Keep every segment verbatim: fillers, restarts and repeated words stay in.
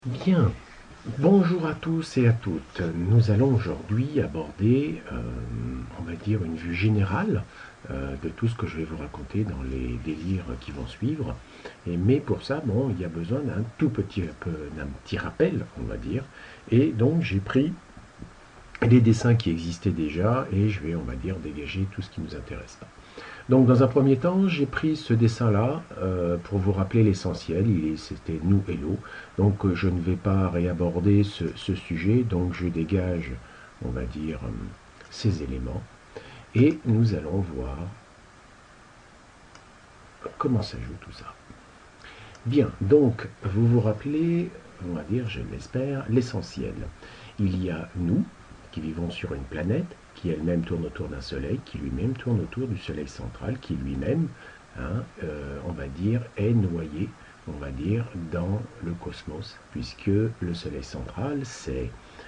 Bien, bonjour à tous et à toutes. Nous allons aujourd'hui aborder, euh, on va dire, une vue générale euh, de tout ce que je vais vous raconter dans les délires qui vont suivre. Et, mais pour ça, bon, il y a besoin d'un tout petit, peu- d'un petit rappel, on va dire. Et donc j'ai pris les dessins qui existaient déjà et je vais, on va dire, dégager tout ce qui nous intéresse. Donc dans un premier temps, j'ai pris ce dessin-là euh, pour vous rappeler l'essentiel. C'était nous et l'eau. Donc euh, je ne vais pas réaborder ce, ce sujet. Donc je dégage, on va dire, euh, ces éléments. Et nous allons voir comment ça joue tout ça. Bien, donc vous vous rappelez, on va dire, je l'espère, l'essentiel. Il y a nous qui vivons sur une planète qui elle-même tourne autour d'un soleil, qui lui-même tourne autour du soleil central, qui lui-même, hein, euh, on va dire, est noyé, on va dire, dans le cosmos, puisque le soleil central, c'est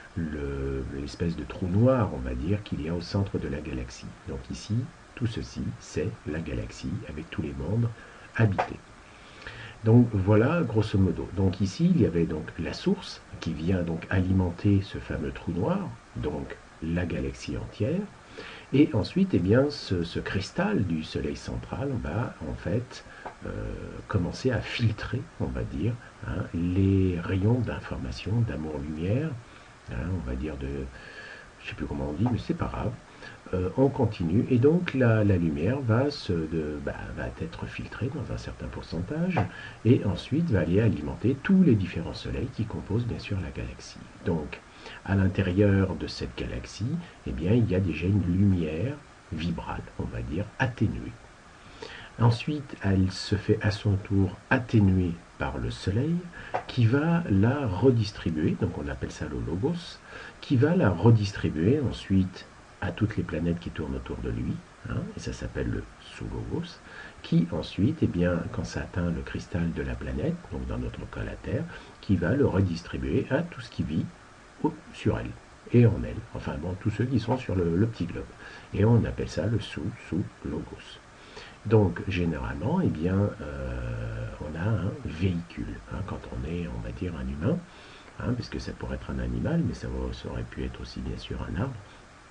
l'espèce de trou noir, on va dire, qu'il y a au centre de la galaxie. Donc ici, tout ceci, c'est la galaxie, avec tous les mondes habités. Donc voilà, grosso modo. Donc ici, il y avait donc la source qui vient donc alimenter ce fameux trou noir, donc la galaxie entière. Et ensuite, eh bien, ce, ce cristal du Soleil central va en fait euh, commencer à filtrer, on va dire, hein, les rayons d'information, d'amour-lumière, hein, on va dire de, je ne sais plus comment on dit, mais c'est pas grave. Euh, on continue et donc la, la lumière va, se, de, bah, va être filtrée dans un certain pourcentage et ensuite va aller alimenter tous les différents soleils qui composent bien sûr la galaxie. Donc à l'intérieur de cette galaxie, eh bien, il y a déjà une lumière vibrale, on va dire, atténuée. Ensuite, elle se fait à son tour atténuer par le Soleil, qui va la redistribuer, donc on appelle ça le logos, qui va la redistribuer ensuite à toutes les planètes qui tournent autour de lui, hein, et ça s'appelle le sous-logos, qui ensuite, eh bien, quand ça atteint le cristal de la planète, donc dans notre cas la Terre, qui va le redistribuer à tout ce qui vit sur elle et en elle, enfin bon, tous ceux qui sont sur le, le petit globe. Et on appelle ça le sous-sous-logos. Donc, généralement, eh bien, euh, on a un véhicule, hein, quand on est, on va dire, un humain, hein, parce que ça pourrait être un animal, mais ça, ça aurait pu être aussi, bien sûr, un arbre,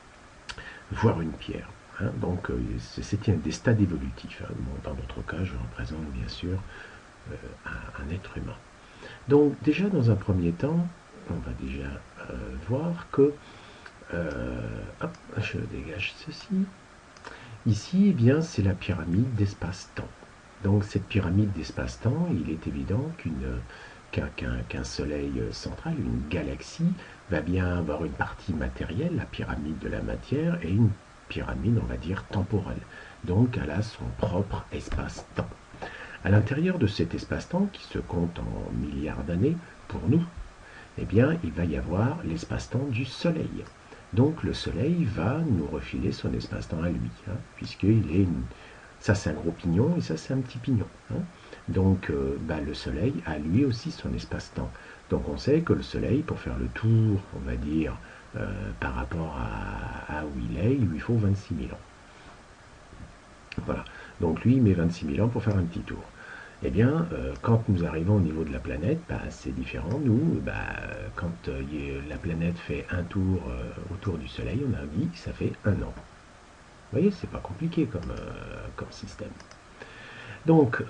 voire une pierre. Hein. Donc, euh, c'est des stades évolutifs. Hein. Bon, dans notre cas, je représente, bien sûr, euh, un, un être humain. Donc, déjà, dans un premier temps, on va déjà euh, voir que, euh, hop, je dégage ceci. Ici, eh bien, c'est la pyramide d'espace-temps. Donc cette pyramide d'espace-temps, il est évident qu'une qu'un qu'un qu'un soleil central, une galaxie, va bien avoir une partie matérielle, la pyramide de la matière, et une pyramide, on va dire, temporelle. Donc elle a son propre espace-temps. À l'intérieur de cet espace-temps, qui se compte en milliards d'années pour nous, eh bien, il va y avoir l'espace-temps du Soleil. Donc le Soleil va nous refiler son espace-temps à lui, hein, puisqu'il est une... Ça c'est un gros pignon et ça c'est un petit pignon. Hein. Donc euh, bah, le Soleil a lui aussi son espace-temps. Donc on sait que le Soleil, pour faire le tour, on va dire, euh, par rapport à, à où il est, il lui faut vingt-six mille ans. Voilà. Donc lui, il met vingt-six mille ans pour faire un petit tour. Eh bien, euh, quand nous arrivons au niveau de la planète, bah, c'est différent. Nous, bah, quand euh, la planète fait un tour euh, autour du Soleil, on a dit que ça fait un an. Vous voyez, c'est pas compliqué comme, euh, comme système. Donc,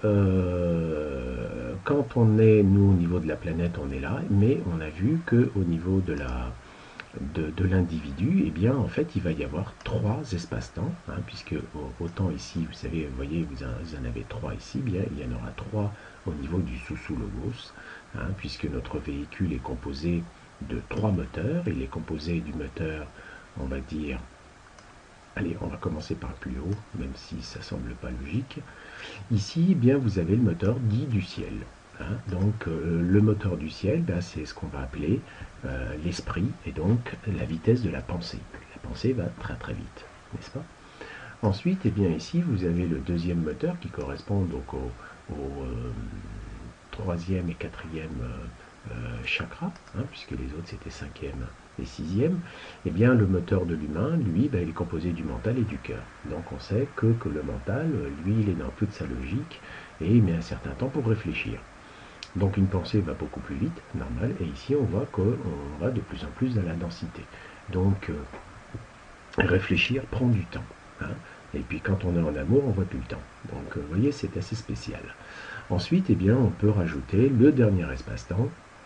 euh, quand on est, nous, au niveau de la planète, on est là, mais on a vu qu'au niveau de la, de, de l'individu, eh bien, en fait, il va y avoir trois espaces-temps, hein, puisque autant ici, vous savez, vous voyez, vous en, vous en avez trois ici, bien, il y en aura trois au niveau du sous-sous-logos, hein, puisque notre véhicule est composé de trois moteurs. Il est composé du moteur, on va dire, allez, on va commencer par le plus haut, même si ça semble pas logique. Ici, eh bien, vous avez le moteur dit du ciel. Hein. Donc, euh, le moteur du ciel, ben, c'est ce qu'on va appeler euh, l'esprit et donc la vitesse de la pensée. La pensée va très très vite, n'est-ce pas? Ensuite, eh bien, ici, vous avez le deuxième moteur qui correspond donc au, au euh, troisième et quatrième euh, euh, chakra, hein, puisque les autres c'était cinquième et sixième. Eh bien, le moteur de l'humain, lui, ben, il est composé du mental et du cœur. Donc, on sait que, que le mental, lui, il est dans toute sa logique et il met un certain temps pour réfléchir. Donc une pensée va beaucoup plus vite, normal, et ici on voit qu'on va de plus en plus dans la densité. Donc euh, réfléchir prend du temps. Hein. Et puis quand on est en amour, on voit plus le temps. Donc euh, vous voyez, c'est assez spécial. Ensuite, eh bien, on peut rajouter le dernier espace-temps,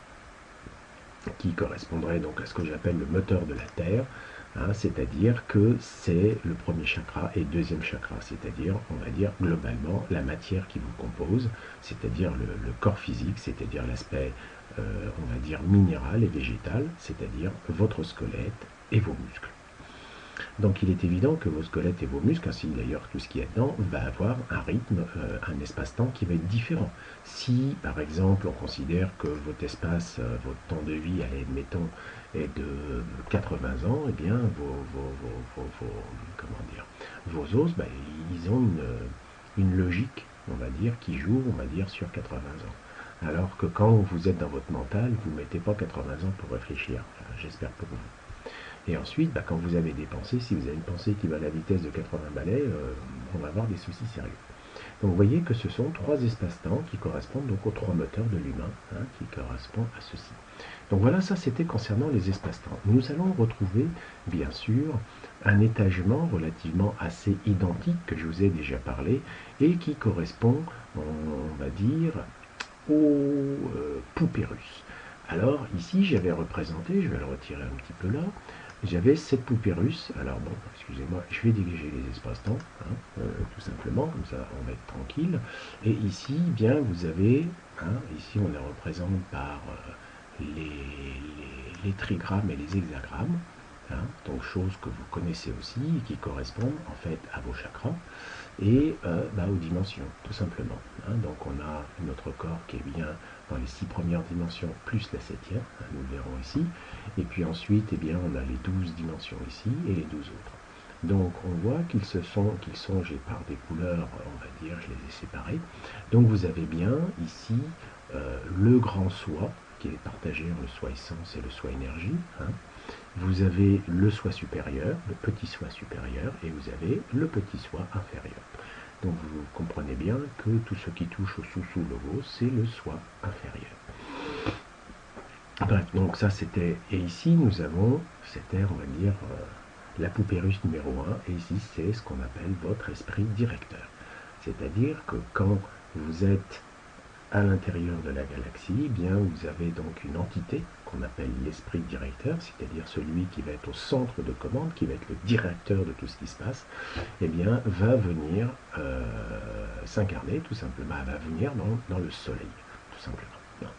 qui correspondrait donc à ce que j'appelle le moteur de la Terre, hein, c'est-à-dire que c'est le premier chakra et le deuxième chakra, c'est-à-dire, on va dire, globalement, la matière qui vous compose, c'est-à-dire le, le corps physique, c'est-à-dire l'aspect, euh, on va dire, minéral et végétal, c'est-à-dire votre squelette et vos muscles. Donc il est évident que vos squelettes et vos muscles, ainsi d'ailleurs tout ce qui est dedans, va avoir un rythme, euh, un espace-temps qui va être différent. Si par exemple on considère que votre espace, euh, votre temps de vie, allez, admettons, est de quatre-vingts ans, eh bien vos, vos, vos, vos, vos comment dire, vos os, ben, ils ont une, une logique, on va dire, qui joue, on va dire, sur quatre-vingts ans. Alors que quand vous êtes dans votre mental, vous ne mettez pas quatre-vingts ans pour réfléchir, enfin, j'espère pour vous. Et ensuite, bah, quand vous avez des pensées, si vous avez une pensée qui va à la vitesse de quatre-vingts balais, euh, on va avoir des soucis sérieux. Donc vous voyez que ce sont trois espaces-temps qui correspondent donc aux trois moteurs de l'humain, hein, qui correspondent à ceci. Donc voilà, ça c'était concernant les espaces-temps. Nous allons retrouver, bien sûr, un étagement relativement assez identique que je vous ai déjà parlé et qui correspond, on va dire, aux euh, poupées russes. Alors ici, j'avais représenté, je vais le retirer un petit peu là, j'avais cette poupée russe. Alors bon, excusez-moi, je vais dégager les espaces-temps, hein, euh, tout simplement, comme ça on va être tranquille. Et ici, bien, vous avez, hein, ici on les représente par euh, les, les, les trigrammes et les hexagrammes, hein, donc choses que vous connaissez aussi et qui correspondent en fait à vos chakras et euh, bah, aux dimensions, tout simplement. Hein. Donc on a notre corps qui est bien dans les six premières dimensions plus la septième, hein, nous le verrons ici, et puis ensuite eh bien, on a les douze dimensions ici et les douze autres. Donc on voit qu'ils se sont, qu'ils sont, j'ai par des couleurs, on va dire, je les ai séparés. Donc vous avez bien ici euh, le grand soi, qui est partagé en le soi essence et le soi énergie. Hein. Vous avez le soi supérieur, le petit soi supérieur, et vous avez le petit soi inférieur. Donc vous comprenez bien que tout ce qui touche au sous-sous-logo, c'est le soi inférieur. Bref, donc ça c'était, et ici nous avons, c'était on va dire euh, la poupée russe numéro un, et ici c'est ce qu'on appelle votre esprit directeur. C'est-à-dire que quand vous êtes à l'intérieur de la galaxie, eh bien vous avez donc une entité qu'on appelle l'esprit directeur, c'est-à-dire celui qui va être au centre de commande, qui va être le directeur de tout ce qui se passe, eh bien va venir euh, s'incarner tout simplement, va venir dans, dans le soleil, tout simplement.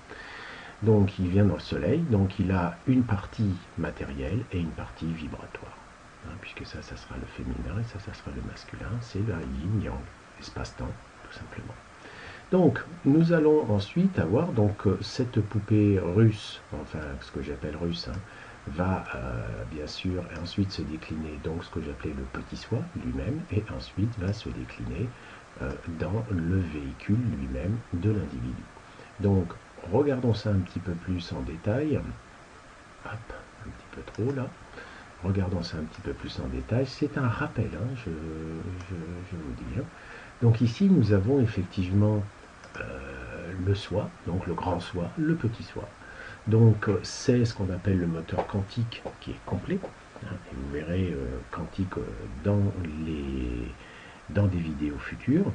Donc il vient dans le soleil, donc il a une partie matérielle et une partie vibratoire, hein, puisque ça, ça sera le féminin et ça, ça sera le masculin, c'est la yin-yang, espace-temps, tout simplement. Donc, nous allons ensuite avoir donc cette poupée russe, enfin ce que j'appelle russe, hein, va euh, bien sûr ensuite se décliner donc ce que j'appelais le petit soi lui-même, et ensuite va se décliner euh, dans le véhicule lui-même de l'individu. Donc, regardons ça un petit peu plus en détail. Hop, un petit peu trop là. Regardons ça un petit peu plus en détail. C'est un rappel, hein, je, je, je vous dis. Hein. Donc ici, nous avons effectivement euh, le soi, donc le grand soi, le petit soi. Donc c'est ce qu'on appelle le moteur quantique qui est complet. Hein, et vous verrez euh, quantique euh, dans, les, dans des vidéos futures.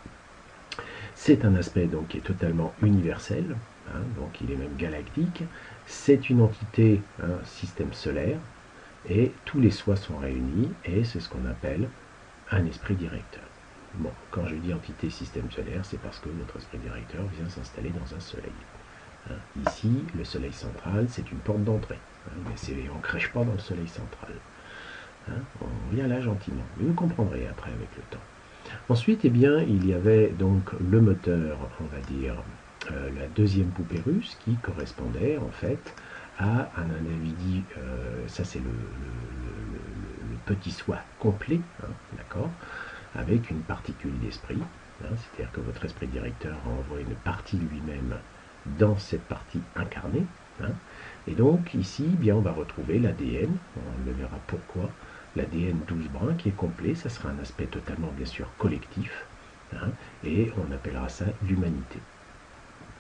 C'est un aspect donc, qui est totalement universel, hein, donc il est même galactique. C'est une entité, un hein, système solaire, et tous les sois sont réunis, et c'est ce qu'on appelle un esprit directeur. Bon, quand je dis entité système solaire, c'est parce que notre esprit directeur vient s'installer dans un soleil. Hein, ici, le soleil central, c'est une porte d'entrée, hein, mais on ne crèche pas dans le soleil central. Hein, on vient là gentiment, mais vous comprendrez après avec le temps. Ensuite, eh bien, il y avait donc le moteur, on va dire, euh, la deuxième poupée russe qui correspondait en fait à un individu, euh, ça c'est le, le, le, le petit soi complet, hein, d'accord, avec une particule d'esprit, hein, c'est-à-dire que votre esprit directeur envoie une partie lui-même dans cette partie incarnée, hein, et donc ici, eh bien, on va retrouver l'A D N, on le verra pourquoi, l'A D N douze brins qui est complet, ça sera un aspect totalement bien sûr collectif, hein, et on appellera ça l'humanité.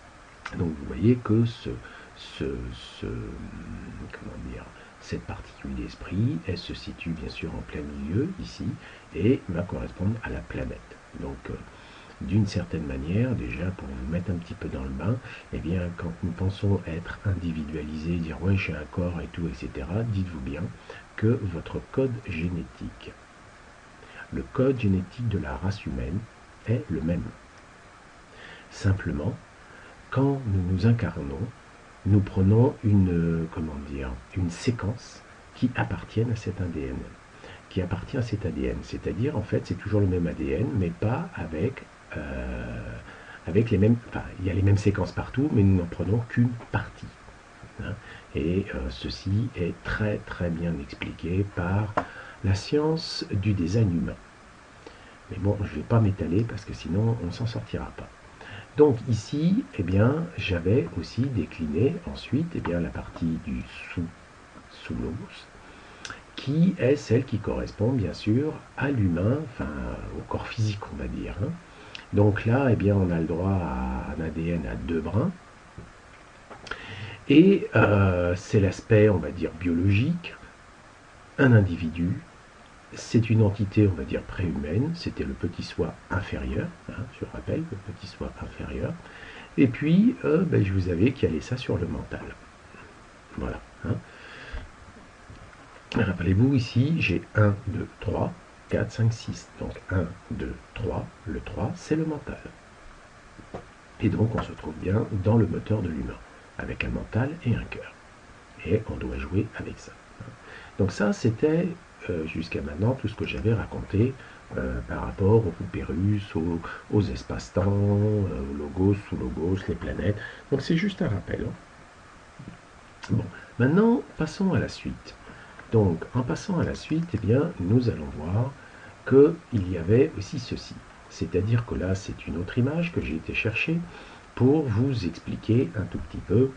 Donc vous voyez que ce, ce, ce comment dire, cette particule d'esprit, elle se situe bien sûr en plein milieu ici et va correspondre à la planète. Donc euh, d'une certaine manière, déjà pour vous mettre un petit peu dans le bain, eh bien quand nous pensons être individualisés, dire ouais j'ai un corps et tout, et cetera, dites-vous bien que votre code génétique, le code génétique de la race humaine est le même. Simplement, quand nous nous incarnons, nous prenons une, comment dire, une séquence qui appartient à cet A D N. Qui appartient à cet A D N. C'est-à-dire, en fait, c'est toujours le même A D N, mais pas avec, euh, avec les mêmes... Enfin, il y a les mêmes séquences partout, mais nous n'en prenons qu'une partie. Hein. Et euh, ceci est très, très bien expliqué par la science du design humain. Mais bon, je ne vais pas m'étaler, parce que sinon, on ne s'en sortira pas. Donc ici, eh bien, j'avais aussi décliné ensuite eh bien, la partie du sous, sous l'os, qui est celle qui correspond bien sûr à l'humain, enfin au corps physique on va dire. Hein. Donc là, eh bien, on a le droit à un A D N à deux brins. Et euh, c'est l'aspect, on va dire, biologique. Un individu, c'est une entité, on va dire, préhumaine. C'était le petit soi inférieur, hein, je rappelle, le petit soi inférieur. Et puis, euh, ben, je vous avais calé ça sur le mental. Voilà. Hein. Rappelez-vous, ici, j'ai un, deux, trois, quatre, cinq, six. Donc un, deux, trois. Le trois, c'est le mental. Et donc, on se trouve bien dans le moteur de l'humain, avec un mental et un cœur. Et on doit jouer avec ça. Donc ça, c'était euh, jusqu'à maintenant tout ce que j'avais raconté euh, par rapport aux Pérus, aux, aux espaces-temps, euh, aux logos, sous-logos, les planètes. Donc c'est juste un rappel. Hein. Bon, maintenant, passons à la suite. Donc, en passant à la suite, eh bien, nous allons voir qu'il y avait aussi ceci. C'est-à-dire que là, c'est une autre image que j'ai été chercher pour vous expliquer un tout petit peu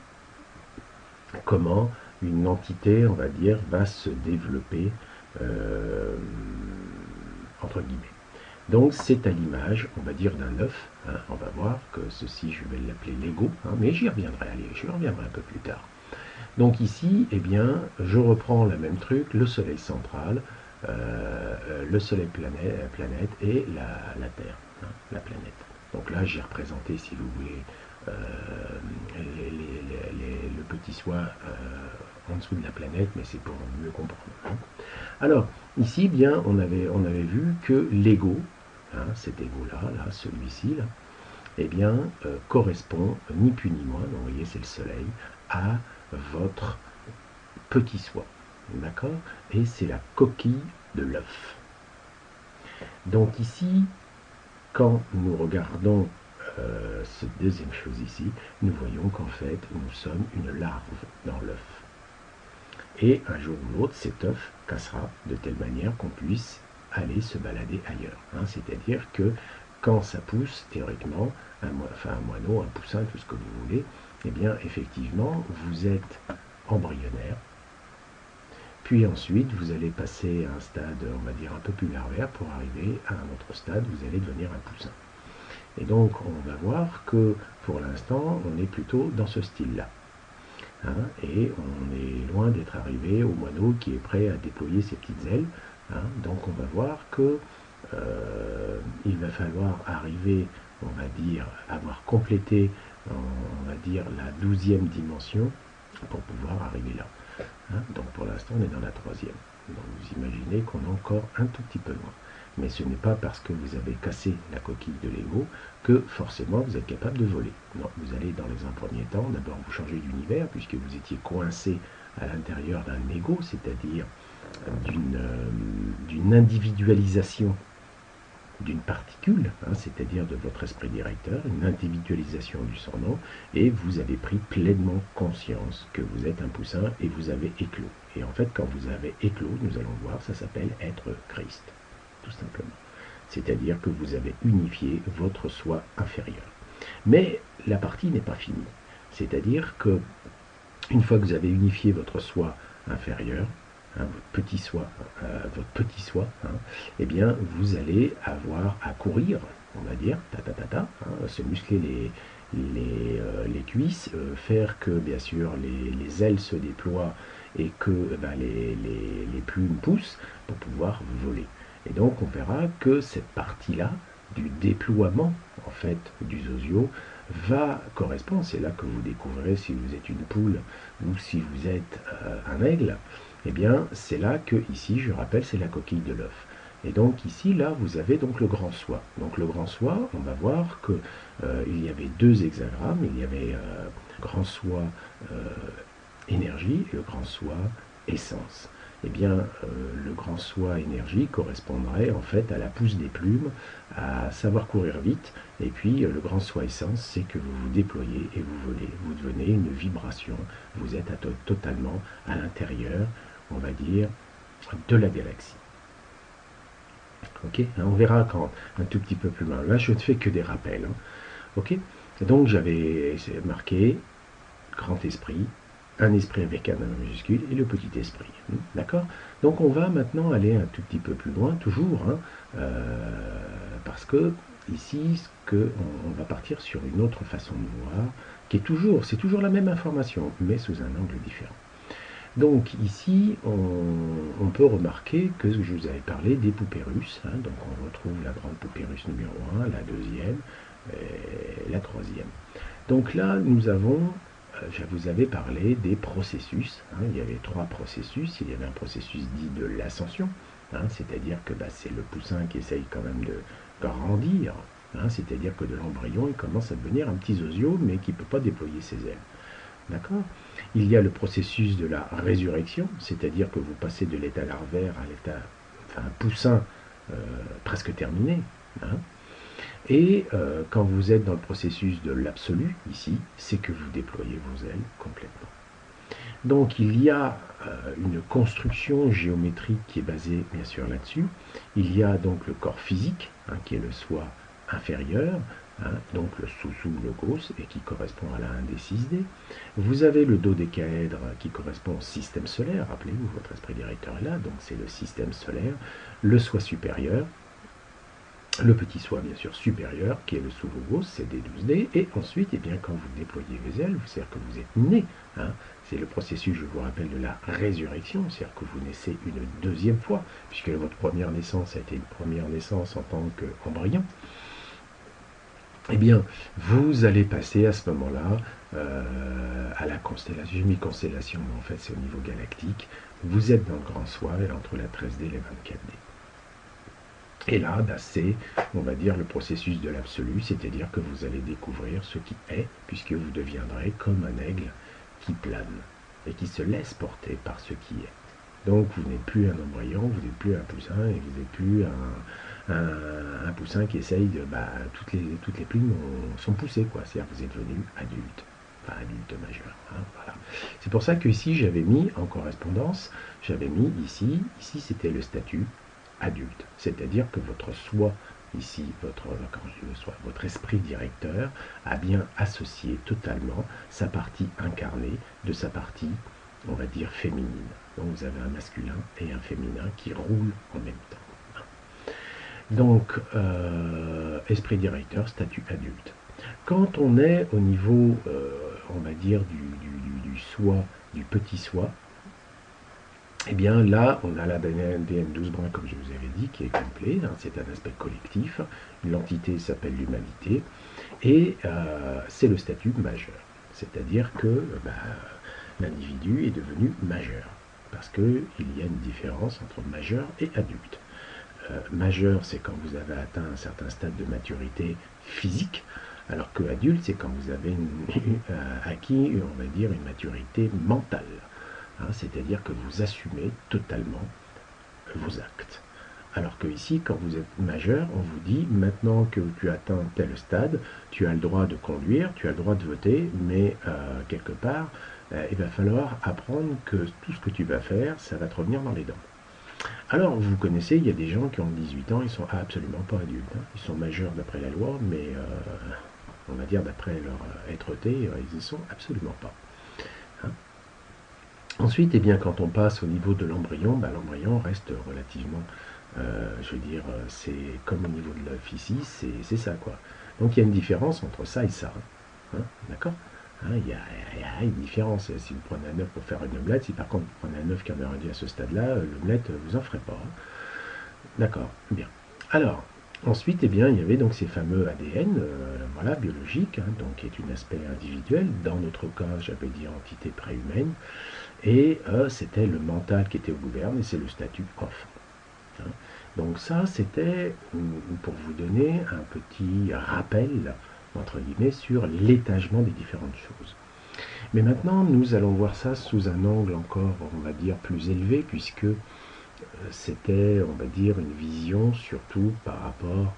comment une entité, on va dire, va se développer, euh, entre guillemets. Donc, c'est à l'image, on va dire, d'un œuf. Hein. On va voir que ceci, je vais l'appeler Lego, hein, mais j'y reviendrai, allez, j'y reviendrai un peu plus tard. Donc ici, eh bien, je reprends le même truc, le soleil central, euh, le soleil planète, planète et la, la Terre, hein, la planète. Donc là, j'ai représenté, si vous voulez, euh, les, les, les, le petit soi euh, en dessous de la planète, mais c'est pour mieux comprendre. Hein. Alors, ici, bien, on avait, on avait vu que l'ego, hein, cet ego-là, là, celui-ci, là, eh bien, euh, correspond, ni plus ni moins, donc vous voyez, c'est le soleil, à votre petit soi, d'accord? Et c'est la coquille de l'œuf. Donc ici, quand nous regardons euh, cette deuxième chose ici, nous voyons qu'en fait, nous sommes une larve dans l'œuf. Et un jour ou l'autre, cet œuf cassera de telle manière qu'on puisse aller se balader ailleurs. Hein. C'est-à-dire que quand ça pousse, théoriquement, un, enfin, un moineau, un poussin, tout ce que vous voulez, eh bien, effectivement, vous êtes embryonnaire. Puis ensuite, vous allez passer à un stade, on va dire, un peu plus larvaire pour arriver à un autre stade, vous allez devenir un poussin. Et donc, on va voir que, pour l'instant, on est plutôt dans ce style-là. Hein, et on est loin d'être arrivé au moineau qui est prêt à déployer ses petites ailes. Hein, donc, on va voir que euh, il va falloir arriver, on va dire, avoir complété on va dire la douzième dimension pour pouvoir arriver là. Hein. Donc pour l'instant on est dans la troisième. Donc vous imaginez qu'on est encore un tout petit peu loin. Mais ce n'est pas parce que vous avez cassé la coquille de Lego que forcément vous êtes capable de voler. Non, vous allez dans les un premier temps d'abord vous changer d'univers puisque vous étiez coincé à l'intérieur d'un ego, c'est-à-dire d'une euh, d'une individualisation d'une particule, hein, c'est-à-dire de votre esprit directeur, une individualisation du son nom, et vous avez pris pleinement conscience que vous êtes un poussin et vous avez éclos. Et en fait, quand vous avez éclos, nous allons voir, ça s'appelle être Christ, tout simplement. C'est-à-dire que vous avez unifié votre soi inférieur. Mais la partie n'est pas finie. C'est-à-dire que, une fois que vous avez unifié votre soi inférieur, Hein, votre petit soi, euh, votre petit soi, hein, eh bien, vous allez avoir à courir on va dire, ta ta ta ta, hein, se muscler les, les, euh, les cuisses, euh, faire que bien sûr les, les ailes se déploient et que eh ben, les, les, les plumes poussent pour pouvoir voler. Et donc on verra que cette partie-là du déploiement en fait du zozio va correspondre, c'est là que vous découvrirez si vous êtes une poule ou si vous êtes euh, un aigle, et eh bien c'est là que ici, je rappelle, c'est la coquille de l'œuf. Et donc ici, là, vous avez donc le grand soi. Donc le grand soi, on va voir que euh, il y avait deux hexagrammes, il y avait euh, grand soi euh, énergie et le grand soi essence. Eh bien, euh, le grand soi énergie correspondrait en fait à la pousse des plumes, à savoir courir vite, et puis euh, le grand soi essence, c'est que vous vous déployez et vous volez, vous devenez une vibration, vous êtes à to totalement à l'intérieur, on va dire, de la galaxie. Ok, on verra quand un tout petit peu plus loin. Là, je ne fais que des rappels. Hein. Ok, donc j'avais marqué grand esprit, un esprit avec un majuscule et le petit esprit. D'accord? Donc on va maintenant aller un tout petit peu plus loin, toujours, hein, euh, parce que ici, ce que on, on va partir sur une autre façon de voir, qui est toujours, c'est toujours la même information, mais sous un angle différent. Donc ici, on, on peut remarquer que je vous avais parlé des poupées russes. Hein, donc on retrouve la grande poupée russe numéro un, la deuxième, et la troisième. Donc là, nous avons, euh, je vous avais parlé des processus. Hein, il y avait trois processus. Il y avait un processus dit de l'ascension, hein, c'est-à-dire que bah, c'est le poussin qui essaye quand même de grandir. Hein, c'est-à-dire que de l'embryon, il commence à devenir un petit zozio, mais qui ne peut pas déployer ses ailes. D'accord? Il y a le processus de la résurrection, c'est-à-dire que vous passez de l'état larvaire à l'état, enfin, poussin euh, presque terminé. Hein. Et euh, quand vous êtes dans le processus de l'absolu, ici, c'est que vous déployez vos ailes complètement. Donc il y a euh, une construction géométrique qui est basée bien sûr là-dessus. Il y a donc le corps physique, hein, qui est le soi inférieur, hein, donc le sous-sous logos, et qui correspond à la un des six D. Vous avez le dodécaèdre qui correspond au système solaire, rappelez-vous, votre esprit directeur est là, donc c'est le système solaire, le soi supérieur, le petit soi bien sûr supérieur, qui est le sous-logos, c'est des douze D, et ensuite, eh bien, quand vous déployez vos ailes, c'est-à-dire que vous êtes né, hein, c'est le processus, je vous rappelle, de la résurrection, c'est-à-dire que vous naissez une deuxième fois, puisque votre première naissance a été une première naissance en tant qu'embryon. Eh bien, vous allez passer à ce moment-là euh, à la constellation. J'ai mis constellation, mais en fait c'est au niveau galactique. Vous êtes dans le grand soi, entre la treize D et la vingt-quatre D. Et là, bah, c'est, on va dire, le processus de l'absolu, c'est-à-dire que vous allez découvrir ce qui est, puisque vous deviendrez comme un aigle qui plane et qui se laisse porter par ce qui est. Donc vous n'êtes plus un embryon, vous n'êtes plus un poussin, et vous n'êtes plus un, un, un poussin qui essaye de... Bah, toutes, les, toutes les plumes ont, sont poussées, quoi. C'est-à-dire que vous êtes devenu adulte, enfin adulte majeur. Hein, voilà. C'est pour ça que ici, j'avais mis en correspondance, j'avais mis ici, ici c'était le statut adulte. C'est-à-dire que votre soi, ici, votre, quand je dis le soi, votre esprit directeur a bien associé totalement sa partie incarnée de sa partie, on va dire, féminine. Donc vous avez un masculin et un féminin qui roulent en même temps. Donc, euh, esprit directeur, statut adulte. Quand on est au niveau, euh, on va dire, du, du, du soi, du petit soi, eh bien là, on a l'A D N douze brun, comme je vous avais dit, qui est complet. Hein, c'est un aspect collectif. L'entité s'appelle l'humanité. Et euh, c'est le statut majeur. C'est-à-dire que bah, l'individu est devenu majeur. Parce qu'il y a une différence entre majeur et adulte. Euh, majeur, c'est quand vous avez atteint un certain stade de maturité physique, alors que adulte, c'est quand vous avez une, euh, acquis, on va dire, une maturité mentale. Hein, c'est-à-dire que vous assumez totalement vos actes. Alors que ici, quand vous êtes majeur, on vous dit, maintenant que tu atteins tel stade, tu as le droit de conduire, tu as le droit de voter, mais euh, quelque part, euh, il va falloir apprendre que tout ce que tu vas faire, ça va te revenir dans les dents. Alors, vous connaissez, il y a des gens qui ont dix-huit ans, ils sont absolument pas adultes. Hein. Ils sont majeurs d'après la loi, mais euh, on va dire d'après leur êtreté, ils n'y sont absolument pas. Hein. Ensuite, eh bien, quand on passe au niveau de l'embryon, bah, l'embryon reste relativement Euh, je veux dire, c'est comme au niveau de l'œuf ici, c'est ça quoi. Donc il y a une différence entre ça et ça. Hein, d'accord, hein, il, y a, il y a une différence. Si vous prenez un œuf pour faire une omelette, si par contre vous prenez un œuf qui en est rendu à ce stade-là, l'omelette, vous en ferez pas. Hein. D'accord, bien. Alors, ensuite, eh bien, il y avait donc ces fameux A D N, euh, voilà, biologiques, hein, donc qui est un aspect individuel. Dans notre cas, j'avais dit entité préhumaine. Et euh, c'était le mental qui était au gouverne, et c'est le statut off. Hein. Donc ça, c'était pour vous donner un petit rappel, entre guillemets, sur l'étagement des différentes choses. Mais maintenant, nous allons voir ça sous un angle encore, on va dire, plus élevé, puisque c'était, on va dire, une vision surtout par rapport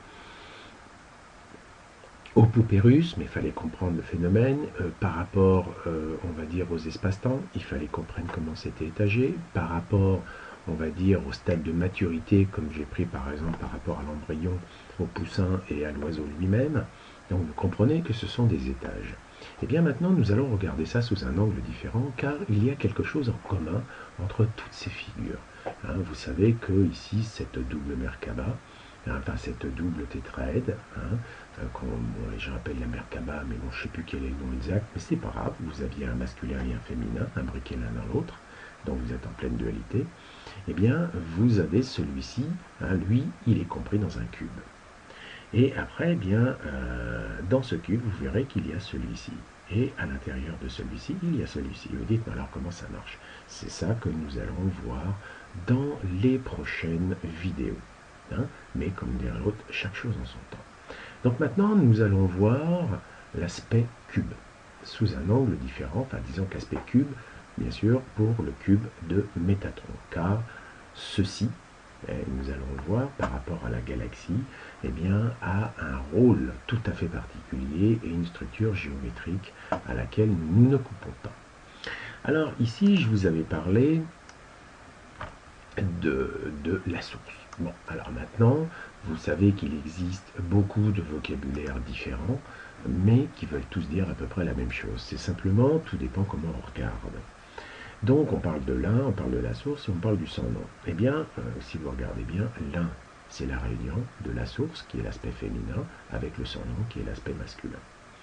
aux poupées russes, mais il fallait comprendre le phénomène. Euh, par rapport, euh, on va dire, aux espaces-temps, il fallait comprendre comment c'était étagé. Par rapport, on va dire, au stade de maturité, comme j'ai pris par exemple par rapport à l'embryon, au poussin et à l'oiseau lui-même. Donc vous comprenez que ce sont des étages. Et bien maintenant, nous allons regarder ça sous un angle différent, car il y a quelque chose en commun entre toutes ces figures. Hein, vous savez que ici, cette double Merkaba, enfin cette double tétraède, hein, euh, qu'on, bon, les gens appellent la Merkaba, mais bon, je ne sais plus quel est le nom exact, mais c'est pas grave, vous aviez un masculin et un féminin, imbriqués l'un dans l'autre, donc vous êtes en pleine dualité, eh bien, vous avez celui-ci, hein, lui, il est compris dans un cube. Et après, eh bien, euh, dans ce cube, vous verrez qu'il y a celui-ci. Et à l'intérieur de celui-ci, il y a celui-ci. Vous dites, mais alors comment ça marche? C'est ça que nous allons voir dans les prochaines vidéos. Hein, mais comme dirait l'autre, chaque chose en son temps. Donc maintenant, nous allons voir l'aspect cube, sous un angle différent, enfin disons que l'aspect cube, bien sûr, pour le cube de Métatron, car ceci, nous allons le voir par rapport à la galaxie, eh bien, a un rôle tout à fait particulier et une structure géométrique à laquelle nous ne coupons pas. Alors ici, je vous avais parlé de, de la source. Bon, alors maintenant, vous savez qu'il existe beaucoup de vocabulaires différents, mais qui veulent tous dire à peu près la même chose. C'est simplement, tout dépend comment on regarde. Donc on parle de l'un, on parle de la source et on parle du sans-nom. Eh bien, euh, si vous regardez bien, l'un, c'est la réunion de la source, qui est l'aspect féminin, avec le sans-nom, qui est l'aspect masculin.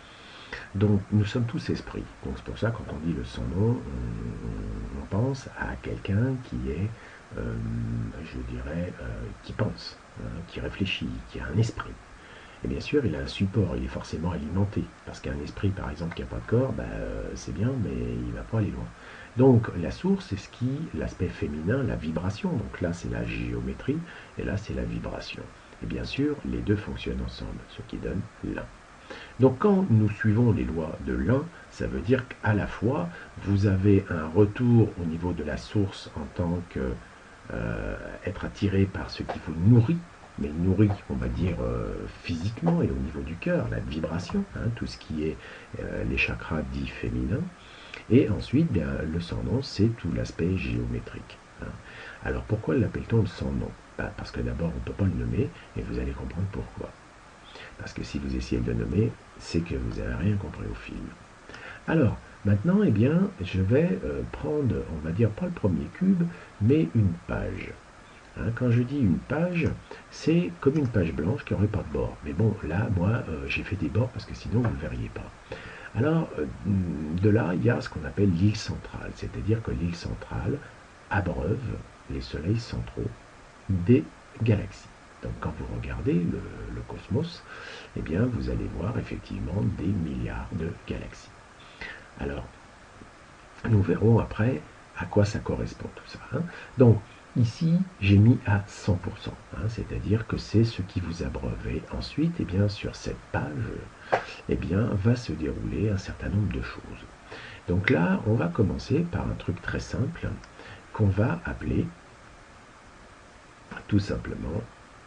Donc nous sommes tous esprits. Donc c'est pour ça, quand on dit le sans-nom, on, on pense à quelqu'un qui est, euh, je dirais, euh, qui pense, hein, qui réfléchit, qui a un esprit. Et bien sûr, il a un support, il est forcément alimenté. Parce qu'un esprit, par exemple, qui n'a pas de corps, bah, c'est bien, mais il ne va pas aller loin. Donc la source, c'est ce qui, l'aspect féminin, la vibration. Donc là, c'est la géométrie, et là, c'est la vibration. Et bien sûr, les deux fonctionnent ensemble, ce qui donne l'un. Donc quand nous suivons les lois de l'un, ça veut dire qu'à la fois, vous avez un retour au niveau de la source en tant que euh, être attiré par ce qui vous nourrit, mais nourrit, on va dire, euh, physiquement et au niveau du cœur, la vibration, hein, tout ce qui est euh, les chakras dits féminins. Et ensuite, bien, le sans-nom, c'est tout l'aspect géométrique. Hein. Alors pourquoi l'appelle-t-on le sans-nom? Ben, parce que d'abord, on ne peut pas le nommer, et vous allez comprendre pourquoi. Parce que si vous essayez de le nommer, c'est que vous n'avez rien compris au film. Alors, maintenant, eh bien, je vais euh, prendre, on va dire, pas le premier cube, mais une page. Hein, quand je dis une page, c'est comme une page blanche qui n'aurait pas de bord. Mais bon, là, moi, euh, j'ai fait des bords parce que sinon, vous ne le verriez pas. Alors, euh, de là, il y a ce qu'on appelle l'île centrale. C'est-à-dire que l'île centrale abreuve les soleils centraux des galaxies. Donc, quand vous regardez le, le cosmos, eh bien, vous allez voir effectivement des milliards de galaxies. Alors, nous verrons après à quoi ça correspond tout ça. Hein. Donc, ici, j'ai mis à cent pour cent, hein, c'est-à-dire que c'est ce qui vous abreuve. Et ensuite, eh bien, sur cette page, eh bien, va se dérouler un certain nombre de choses. Donc là, on va commencer par un truc très simple qu'on va appeler tout simplement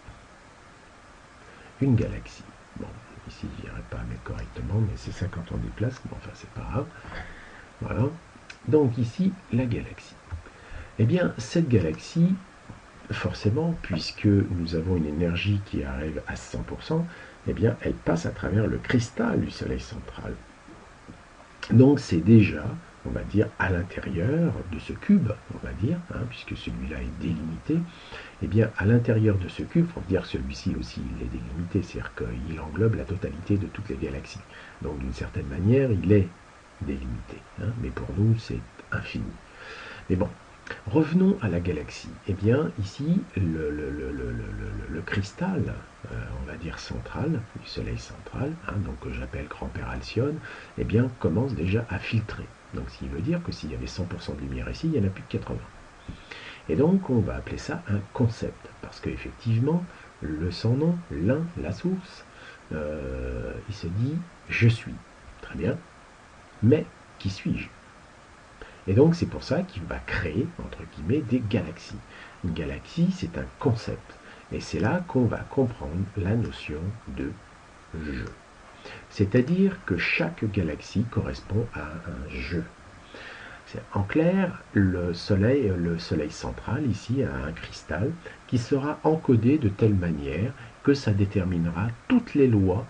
une galaxie. Bon, ici, je n'irai pas mettre correctement, mais c'est ça quand on déplace, mais enfin, c'est pas grave. Voilà. Donc ici, la galaxie. Eh bien, cette galaxie, forcément, puisque nous avons une énergie qui arrive à cent pour cent, eh bien, elle passe à travers le cristal du Soleil central. Donc, c'est déjà on va dire, à l'intérieur de ce cube, on va dire, hein, puisque celui-là est délimité, eh bien, à l'intérieur de ce cube, il faut dire que celui-ci aussi, il est délimité, c'est-à-dire qu'il englobe la totalité de toutes les galaxies. Donc, d'une certaine manière, il est délimité, hein, mais pour nous, c'est infini. Mais bon, revenons à la galaxie. Eh bien, ici, le, le, le, le, le, le cristal, euh, on va dire central, du Soleil central, hein, donc que j'appelle grand-père Alcyone, eh bien, commence déjà à filtrer. Donc, ce qui veut dire que s'il y avait cent pour cent de lumière ici, il n'y en a plus que quatre-vingts. Et donc, on va appeler ça un concept, parce qu'effectivement, le sans nom, l'un, la source, euh, il se dit « je suis ». Très bien, mais qui suis-je? Et donc, c'est pour ça qu'il va créer, entre guillemets, des galaxies. Une galaxie, c'est un concept. Et c'est là qu'on va comprendre la notion de jeu. C'est-à-dire que chaque galaxie correspond à un jeu. En clair, le soleil, le soleil central, ici, a un cristal qui sera encodé de telle manière que ça déterminera toutes les lois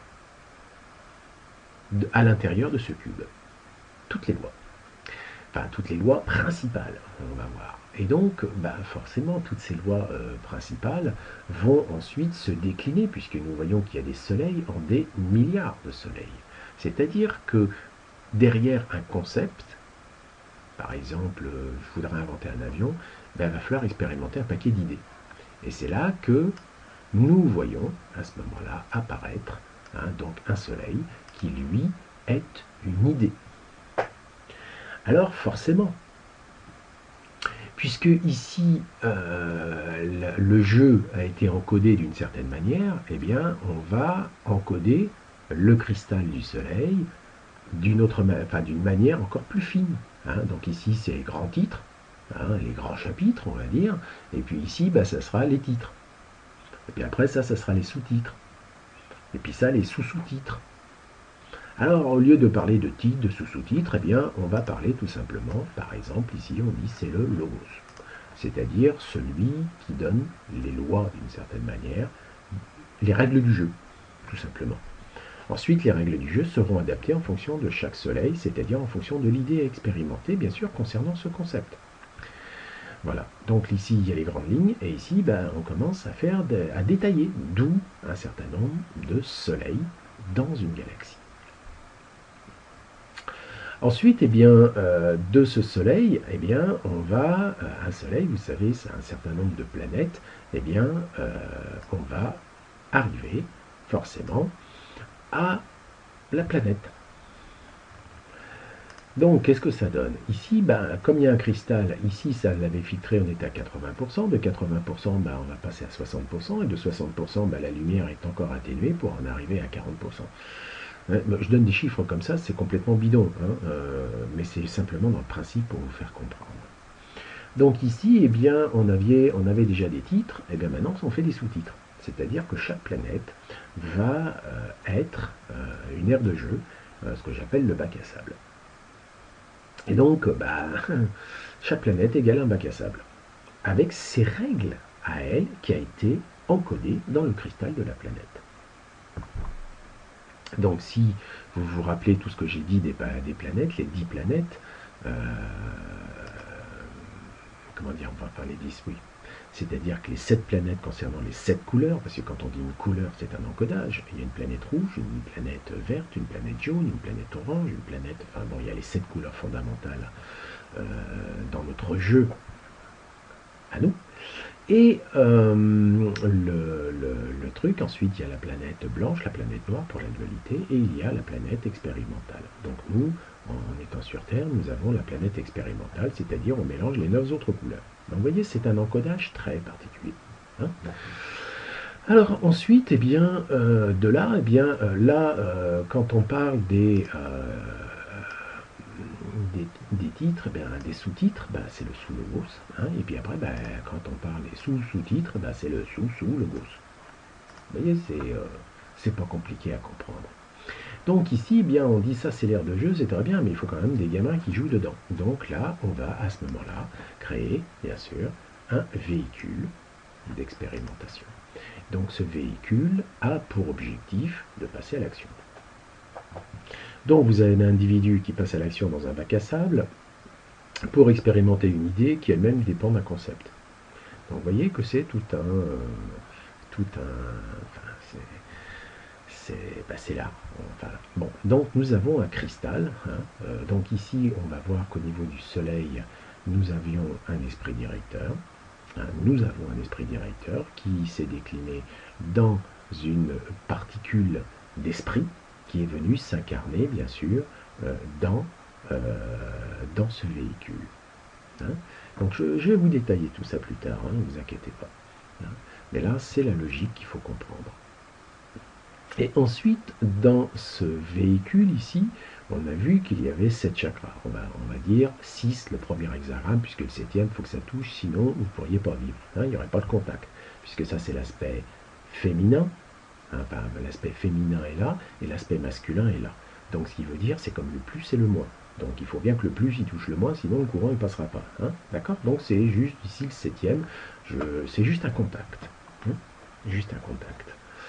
de, à l'intérieur de ce cube. Toutes les lois. Enfin, toutes les lois principales, on va voir. Et donc, bah, forcément, toutes ces lois euh, principales vont ensuite se décliner, puisque nous voyons qu'il y a des soleils en des milliards de soleils. C'est-à-dire que derrière un concept, par exemple, je voudrais inventer un avion, ben, il va falloir expérimenter un paquet d'idées. Et c'est là que nous voyons, à ce moment-là, apparaître hein, donc un soleil qui, lui, est une idée. Alors, forcément, puisque ici, euh, le jeu a été encodé d'une certaine manière, eh bien, on va encoder le cristal du soleil d'une autre, enfin, d'une manière encore plus fine. Hein, donc ici, c'est les grands titres, hein, les grands chapitres, on va dire. Et puis ici, bah, ça sera les titres. Et puis après, ça, ça sera les sous-titres. Et puis ça, les sous-sous-titres. Alors, au lieu de parler de titres, de sous-sous-titres, eh bien, on va parler tout simplement, par exemple, ici, on dit c'est le logos. C'est-à-dire celui qui donne les lois, d'une certaine manière, les règles du jeu, tout simplement. Ensuite, les règles du jeu seront adaptées en fonction de chaque soleil, c'est-à-dire en fonction de l'idée expérimentée, bien sûr, concernant ce concept. Voilà, donc ici, il y a les grandes lignes, et ici, ben, on commence à faire, de, à détailler, d'où un certain nombre de soleils dans une galaxie. Ensuite, eh bien, euh, de ce soleil, eh bien, on va, euh, un soleil, vous savez, c'est un certain nombre de planètes, eh bien, euh, on va arriver, forcément, à la planète. Donc, qu'est-ce que ça donne? Ici, ben, comme il y a un cristal, ici, ça l'avait filtré, on était à quatre-vingts pour cent. De quatre-vingts pour cent, ben, on va passer à soixante pour cent. Et de soixante pour cent, ben, la lumière est encore atténuée pour en arriver à quarante pour cent. Je donne des chiffres comme ça, c'est complètement bidon, hein, euh, mais c'est simplement dans le principe pour vous faire comprendre. Donc ici, eh bien, on avait, on avait déjà des titres, et bien maintenant, on fait des sous-titres. C'est-à-dire que chaque planète va euh, être euh, une aire de jeu, euh, ce que j'appelle le bac à sable. Et donc, bah, chaque planète égale un bac à sable, avec ses règles à elle qui a été encodée dans le cristal de la planète. Donc si vous vous rappelez tout ce que j'ai dit des, des planètes, les dix planètes, euh, comment dire, enfin les dix, oui. C'est-à-dire que les sept planètes concernant les sept couleurs, parce que quand on dit une couleur, c'est un encodage. Il y a une planète rouge, une planète verte, une planète jaune, une planète orange, une planète... Enfin bon, il y a les sept couleurs fondamentales euh, dans notre jeu à nous. Et euh, le, le, le truc, ensuite, il y a la planète blanche, la planète noire pour la dualité, et il y a la planète expérimentale. Donc nous, en étant sur Terre, nous avons la planète expérimentale, c'est-à-dire on mélange les neuf autres couleurs. Donc vous voyez, c'est un encodage très particulier. Hein. Alors ensuite, eh bien, euh, de là, eh bien, euh, là, euh, quand on parle des... Euh, Des, des titres, ben, des sous-titres, ben, c'est le sous-logos. Hein, et puis après, ben, quand on parle des sous-sous-titres, ben, c'est le sous-sous-logos. Vous voyez, c'est euh, pas compliqué à comprendre. Donc ici, bien, on dit ça, c'est l'aire de jeu, c'est très bien, mais il faut quand même des gamins qui jouent dedans. Donc là, on va à ce moment-là créer, bien sûr, un véhicule d'expérimentation. Donc ce véhicule a pour objectif de passer à l'action. Donc vous avez un individu qui passe à l'action dans un bac à sable, pour expérimenter une idée qui elle-même dépend d'un concept. Donc vous voyez que c'est tout un... euh, tout un... Enfin, c'est bah, c'est là. Enfin, bon, donc nous avons un cristal. Hein, euh, donc ici, on va voir qu'au niveau du Soleil, nous avions un esprit directeur. Hein, nous avons un esprit directeur qui s'est décliné dans une particule d'esprit qui est venue s'incarner, bien sûr, euh, dans, euh, dans ce véhicule. Hein. Donc je, je vais vous détailler tout ça plus tard, hein, ne vous inquiétez pas. Hein. Mais là, c'est la logique qu'il faut comprendre. Et ensuite, dans ce véhicule ici, on a vu qu'il y avait sept chakras. On va, on va dire six, le premier hexagramme, puisque le septième, il faut que ça touche, sinon vous ne pourriez pas vivre. Hein, il n'y aurait pas de contact. Puisque ça, c'est l'aspect féminin. Hein, enfin, l'aspect féminin est là, et l'aspect masculin est là. Donc, ce qui veut dire, c'est comme le plus et le moins. Donc, il faut bien que le plus, il touche le moins, sinon le courant, il ne passera pas. Hein, d'accord? Donc, c'est juste ici le septième. C'est juste un contact. Hein, juste un contact.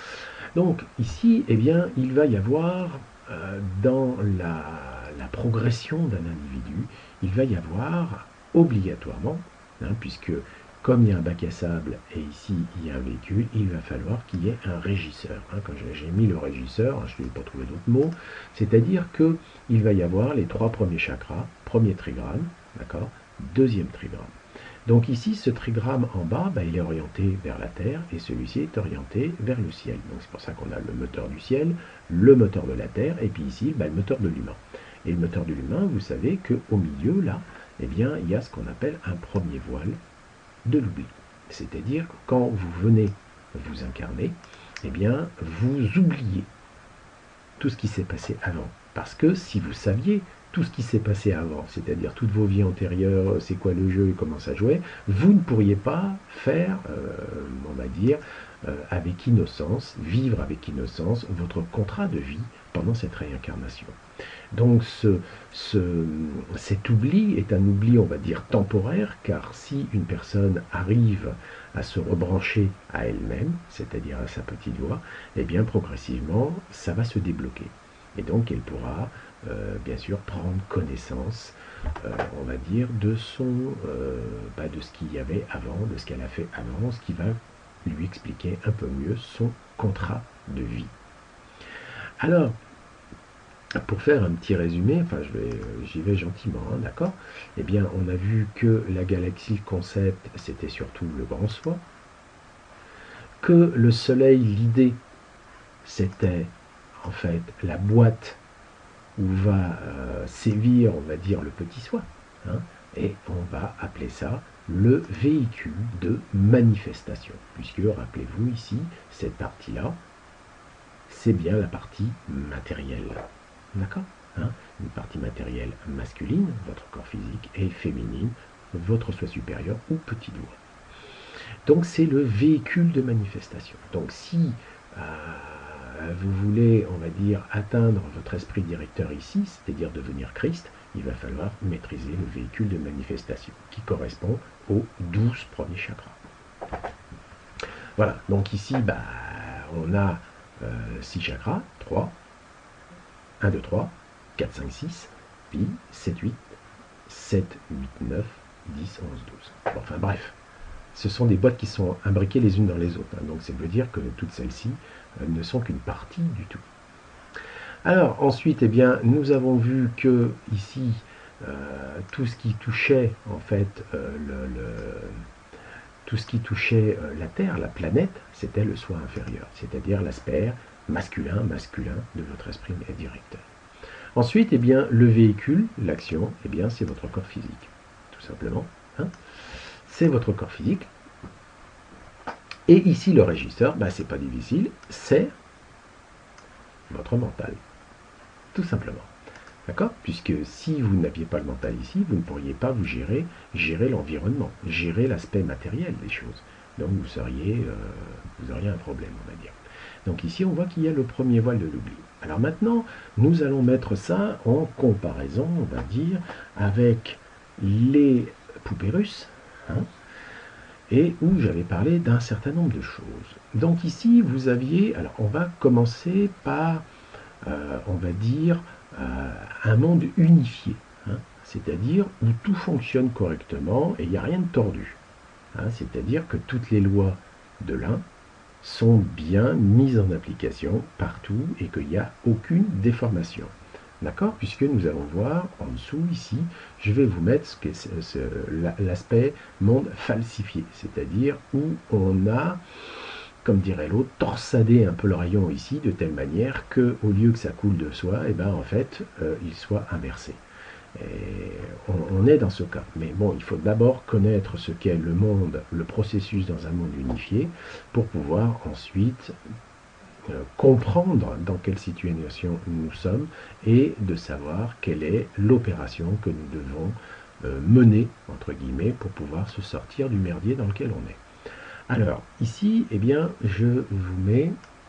Donc ici, eh bien, il va y avoir, euh, dans la, la progression d'un individu, il va y avoir obligatoirement, hein, puisque comme il y a un bac à sable et ici il y a un véhicule, il va falloir qu'il y ait un régisseur. Hein, quand j'ai mis le régisseur, hein, je ne vais pas trouver d'autres mots, c'est-à-dire qu'il va y avoir les trois premiers chakras, premier trigramme, d'accord, deuxième trigramme. Donc ici, ce trigramme en bas, bah, il est orienté vers la Terre et celui-ci est orienté vers le ciel. Donc c'est pour ça qu'on a le moteur du ciel, le moteur de la Terre et puis ici, bah, le moteur de l'humain. Et le moteur de l'humain, vous savez qu'au milieu, là, eh bien, il y a ce qu'on appelle un premier voile de l'oubli. C'est-à-dire que quand vous venez vous incarner, eh bien, vous oubliez tout ce qui s'est passé avant. Parce que si vous saviez tout ce qui s'est passé avant, c'est-à-dire toutes vos vies antérieures, c'est quoi le jeu et comment ça jouait, vous ne pourriez pas faire, euh, on va dire, euh, avec innocence, vivre avec innocence votre contrat de vie pendant cette réincarnation. Donc ce, ce, cet oubli est un oubli, on va dire, temporaire, car si une personne arrive à se rebrancher à elle-même, c'est-à-dire à sa petite voix, eh bien progressivement, ça va se débloquer. Et donc elle pourra Euh, bien sûr prendre connaissance, euh, on va dire, de son, euh, bah, de ce qu'il y avait avant, de ce qu'elle a fait avant, ce qui va lui expliquer un peu mieux son contrat de vie. Alors, pour faire un petit résumé, enfin je vais, j'y vais gentiment, hein, d'accord? Eh bien, on a vu que la galaxie, le concept, c'était surtout le grand soi, que le Soleil, l'idée, c'était en fait la boîte où va euh, sévir, on va dire, le petit soi. Hein, et on va appeler ça le véhicule de manifestation. Puisque, rappelez-vous, ici, cette partie-là, c'est bien la partie matérielle. D'accord, hein, une partie matérielle masculine, votre corps physique, et féminine, votre soi supérieur ou petit doigt. Donc, c'est le véhicule de manifestation. Donc, si... Euh, vous voulez, on va dire, atteindre votre esprit directeur ici, c'est-à-dire devenir Christ, il va falloir maîtriser le véhicule de manifestation, qui correspond aux douze premiers chakras. Voilà, donc ici, bah, on a euh, six chakras, trois, un, deux, trois, quatre, cinq, six, puis sept, huit, sept, huit, neuf, dix, onze, douze. Bon, enfin bref, ce sont des boîtes qui sont imbriquées les unes dans les autres, hein, donc ça veut dire que toutes celles-ci ne sont qu'une partie du tout. Alors ensuite, eh bien, nous avons vu que ici, euh, tout ce qui touchait en fait euh, le, le, tout ce qui touchait euh, la Terre, la planète, c'était le soi inférieur, c'est-à-dire l'aspect masculin, masculin de votre esprit directeur. Ensuite, eh bien, le véhicule, l'action, eh bien, c'est votre corps physique, tout simplement. Hein, c'est votre corps physique. Et ici, le régisseur, ben, c'est pas difficile, c'est votre mental. Tout simplement. D'accord? Puisque si vous n'aviez pas le mental ici, vous ne pourriez pas vous gérer, gérer l'environnement, gérer l'aspect matériel des choses. Donc vous seriez, euh, vous auriez un problème, on va dire. Donc ici, on voit qu'il y a le premier voile de l'oubli. Alors maintenant, nous allons mettre ça en comparaison, on va dire, avec les poupées russes, hein, et où j'avais parlé d'un certain nombre de choses. Donc ici, vous aviez, alors on va commencer par, euh, on va dire, euh, un monde unifié. Hein. c'est-à-dire où tout fonctionne correctement et il n'y a rien de tordu. Hein, c'est-à-dire que toutes les lois de l'un sont bien mises en application partout et qu'il n'y a aucune déformation. D'accord? Puisque nous allons voir en dessous ici, je vais vous mettre ce que c'est l'aspect monde falsifié, c'est-à-dire où on a, comme dirait l'autre, torsadé un peu le rayon ici de telle manière que au lieu que ça coule de soi, et ben en fait euh, il soit inversé. Et on, on est dans ce cas. Mais bon, il faut d'abord connaître ce qu'est le monde, le processus dans un monde unifié, pour pouvoir ensuite euh, comprendre dans quelle situation nous sommes et de savoir quelle est l'opération que nous devons euh, mener, entre guillemets, pour pouvoir se sortir du merdier dans lequel on est. Alors, ici, eh bien, je vous mets,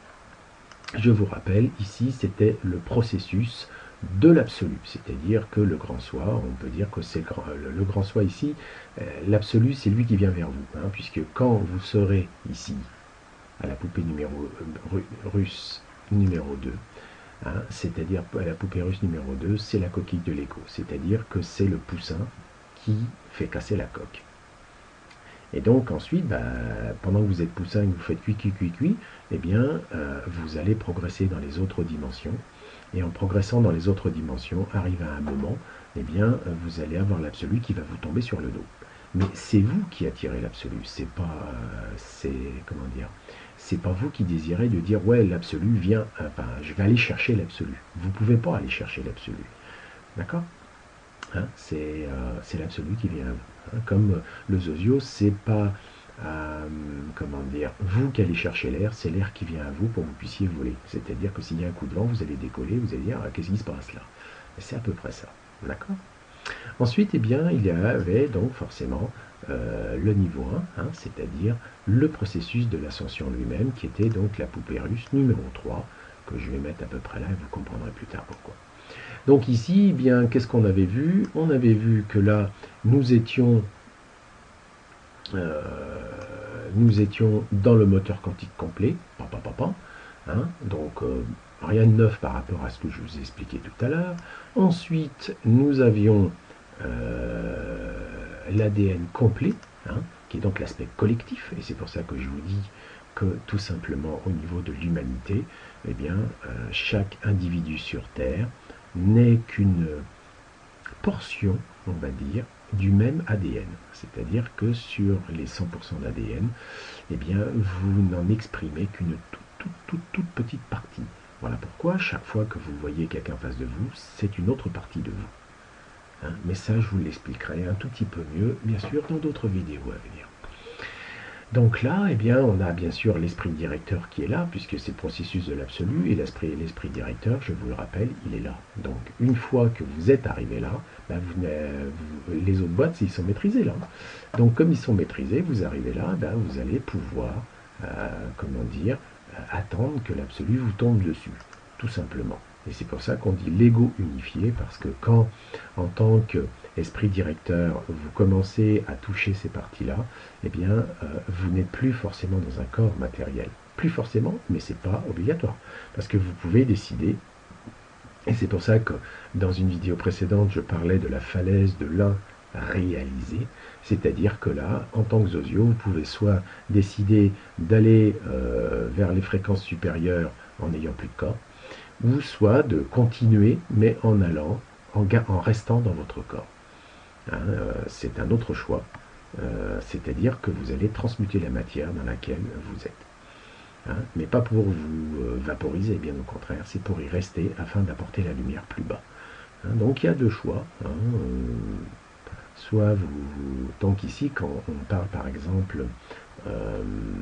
je vous rappelle, ici, c'était le processus de l'absolu, c'est-à-dire que le grand soi, on peut dire que c'est le grand, le, le grand soi ici, euh, l'absolu c'est lui qui vient vers vous, hein, puisque quand vous serez ici, à la poupée numéro euh, russe numéro deux, hein, c'est-à-dire la poupée russe numéro deux, c'est la coquille de l'écho, c'est-à-dire que c'est le poussin qui fait casser la coque. Et donc ensuite, bah, pendant que vous êtes poussin et que vous faites cuit, cuit, cuit, cuit, eh bien, euh, vous allez progresser dans les autres dimensions. Et en progressant dans les autres dimensions, arrive à un moment, eh bien, vous allez avoir l'absolu qui va vous tomber sur le dos. Mais c'est vous qui attirez l'absolu, c'est pas, euh, c'est comment dire, c'est pas vous qui désirez de dire ouais l'absolu vient, enfin je vais aller chercher l'absolu. Vous pouvez pas aller chercher l'absolu, d'accord? Hein, c'est euh, l'absolu qui vient à vous. Hein, comme le zozio, c'est pas euh, comment dire, vous qui allez chercher l'air, c'est l'air qui vient à vous pour que vous puissiez voler. C'est-à-dire que s'il y a un coup de vent, vous allez décoller, vous allez dire ah, qu'est-ce qui se passe là? C'est à peu près ça, d'accord? Ensuite, eh bien, il y avait donc forcément euh, le niveau un, hein, c'est-à-dire le processus de l'ascension lui-même, qui était donc la poupée russe numéro trois, que je vais mettre à peu près là et vous comprendrez plus tard pourquoi. Donc ici, eh bien, qu'est-ce qu'on avait vu? On avait vu que là, nous étions, euh, nous étions dans le moteur quantique complet, papa, papa, hein, donc euh, rien de neuf par rapport à ce que je vous ai expliqué tout à l'heure. Ensuite, nous avions euh, l'A D N complet, hein, qui est donc l'aspect collectif, et c'est pour ça que je vous dis que tout simplement au niveau de l'humanité, eh bien, euh, chaque individu sur Terre n'est qu'une portion, on va dire, du même A D N. C'est-à-dire que sur les cent pour cent d'A D N, eh bien, vous n'en exprimez qu'une toute, toute, toute, toute petite partie. Voilà pourquoi, chaque fois que vous voyez quelqu'un en face de vous, c'est une autre partie de vous. Hein, mais ça, je vous l'expliquerai un tout petit peu mieux, bien sûr, dans d'autres vidéos à venir. Donc là, eh bien, on a bien sûr l'esprit directeur qui est là, puisque c'est le processus de l'absolu, et l'esprit l'esprit directeur, je vous le rappelle, il est là. Donc, une fois que vous êtes arrivé là, ben vous, vous, les autres boîtes, ils sont maîtrisés là. Donc, comme ils sont maîtrisés, vous arrivez là, ben, vous allez pouvoir, euh, comment dire, euh, attendre que l'absolu vous tombe dessus, tout simplement. Et c'est pour ça qu'on dit l'ego unifié, parce que quand, en tant qu'esprit directeur, vous commencez à toucher ces parties-là, eh bien, euh, vous n'êtes plus forcément dans un corps matériel. Plus forcément, mais ce n'est pas obligatoire. Parce que vous pouvez décider, et c'est pour ça que dans une vidéo précédente, je parlais de la falaise de l'un réalisé, c'est-à-dire que là, en tant que zozio, vous pouvez soit décider d'aller euh, vers les fréquences supérieures en n'ayant plus de corps, ou soit de continuer, mais en allant, en, en restant dans votre corps. Hein, euh, c'est un autre choix, euh, c'est-à-dire que vous allez transmuter la matière dans laquelle vous êtes. Hein, mais pas pour vous euh, vaporiser, bien au contraire, c'est pour y rester afin d'apporter la lumière plus bas. Hein, donc il y a deux choix. Hein, euh, soit vous, vous donc ici, quand on parle par exemple euh,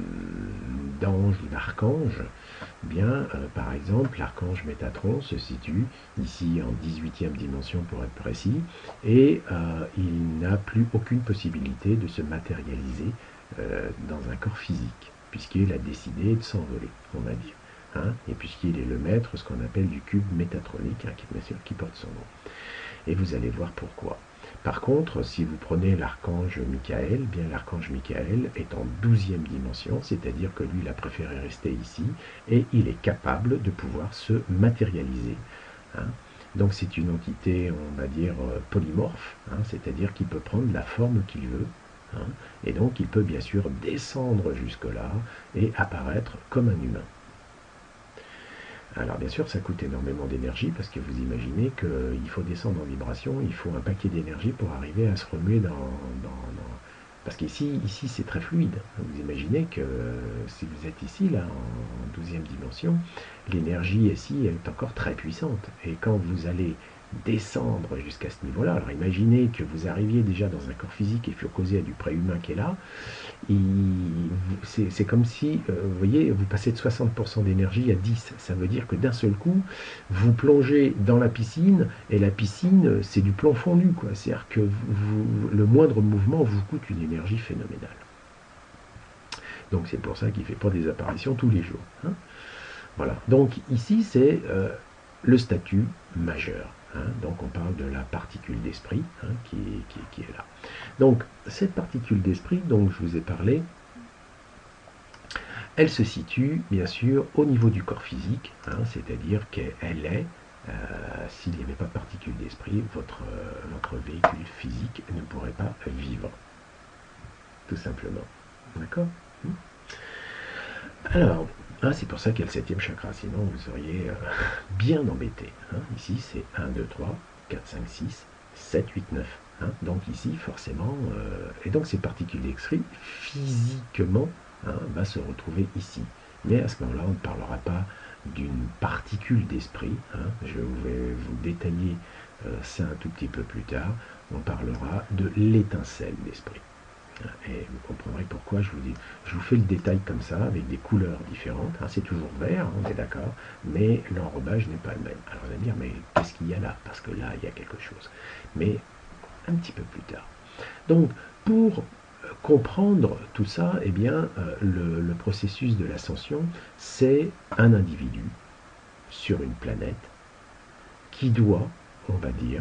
d'ange ou d'archange, bien, euh, par exemple, l'archange Métatron se situe ici en dix-huitième dimension pour être précis, et euh, il n'a plus aucune possibilité de se matérialiser euh, dans un corps physique, puisqu'il a décidé de s'envoler, on va dire. Hein, et puisqu'il est le maître, ce qu'on appelle du cube métatronique, hein, qui, bien sûr, qui porte son nom. Et vous allez voir pourquoi. Par contre, si vous prenez l'archange Michael, bien l'archange Michael est en douzième dimension, c'est-à-dire que lui, il a préféré rester ici, et il est capable de pouvoir se matérialiser. Hein. Donc c'est une entité, on va dire, euh, polymorphe, hein, c'est-à-dire qu'il peut prendre la forme qu'il veut, hein, et donc il peut bien sûr descendre jusque-là et apparaître comme un humain. Alors bien sûr, ça coûte énormément d'énergie, parce que vous imaginez qu'il faut descendre en vibration, il faut un paquet d'énergie pour arriver à se remuer dans... dans, dans... Parce qu'ici, ici, c'est très fluide. Vous imaginez que si vous êtes ici, là, en douzième dimension, l'énergie ici est encore très puissante. Et quand vous allez descendre jusqu'à ce niveau-là, alors imaginez que vous arriviez déjà dans un corps physique et Furcosé a du préhumain qui est là, c'est comme si, euh, vous voyez, vous passez de soixante pour cent d'énergie à dix. Ça veut dire que d'un seul coup, vous plongez dans la piscine, et la piscine, c'est du plomb fondu, quoi. C'est-à-dire que vous, le moindre mouvement vous coûte une énergie phénoménale. Donc c'est pour ça qu'il ne fait pas des apparitions tous les jours. Hein. Voilà. Donc ici, c'est euh, le statut majeur. Hein. Donc on parle de la particule d'esprit, hein, qui, qui, qui est là. Donc cette particule d'esprit dont je vous ai parlé, elle se situe bien sûr au niveau du corps physique, hein, c'est-à-dire qu'elle est, euh, s'il n'y avait pas de particule d'esprit, votre, euh, votre véhicule physique ne pourrait pas vivre, tout simplement. D'accord? Alors, hein, c'est pour ça qu'il y a le septième chakra, sinon vous seriez euh, bien embêté. Hein. Ici, c'est un, deux, trois, quatre, cinq, six, sept, huit, neuf. Hein. Donc ici, forcément, euh, et donc ces particules d'esprit, physiquement, hein, va se retrouver ici. Mais à ce moment-là, on ne parlera pas d'une particule d'esprit. Hein. Je vais vous détailler euh, ça un tout petit peu plus tard. On parlera de l'étincelle d'esprit. Et vous comprendrez pourquoi je vous dis, je vous fais le détail comme ça, avec des couleurs différentes. Hein, c'est toujours vert, on est d'accord, mais l'enrobage n'est pas le même. Alors vous allez me dire, mais qu'est-ce qu'il y a là? Parce que là, il y a quelque chose. Mais un petit peu plus tard. Donc, pour comprendre tout ça, eh bien, euh, le, le processus de l'ascension, c'est un individu sur une planète qui doit, on va dire,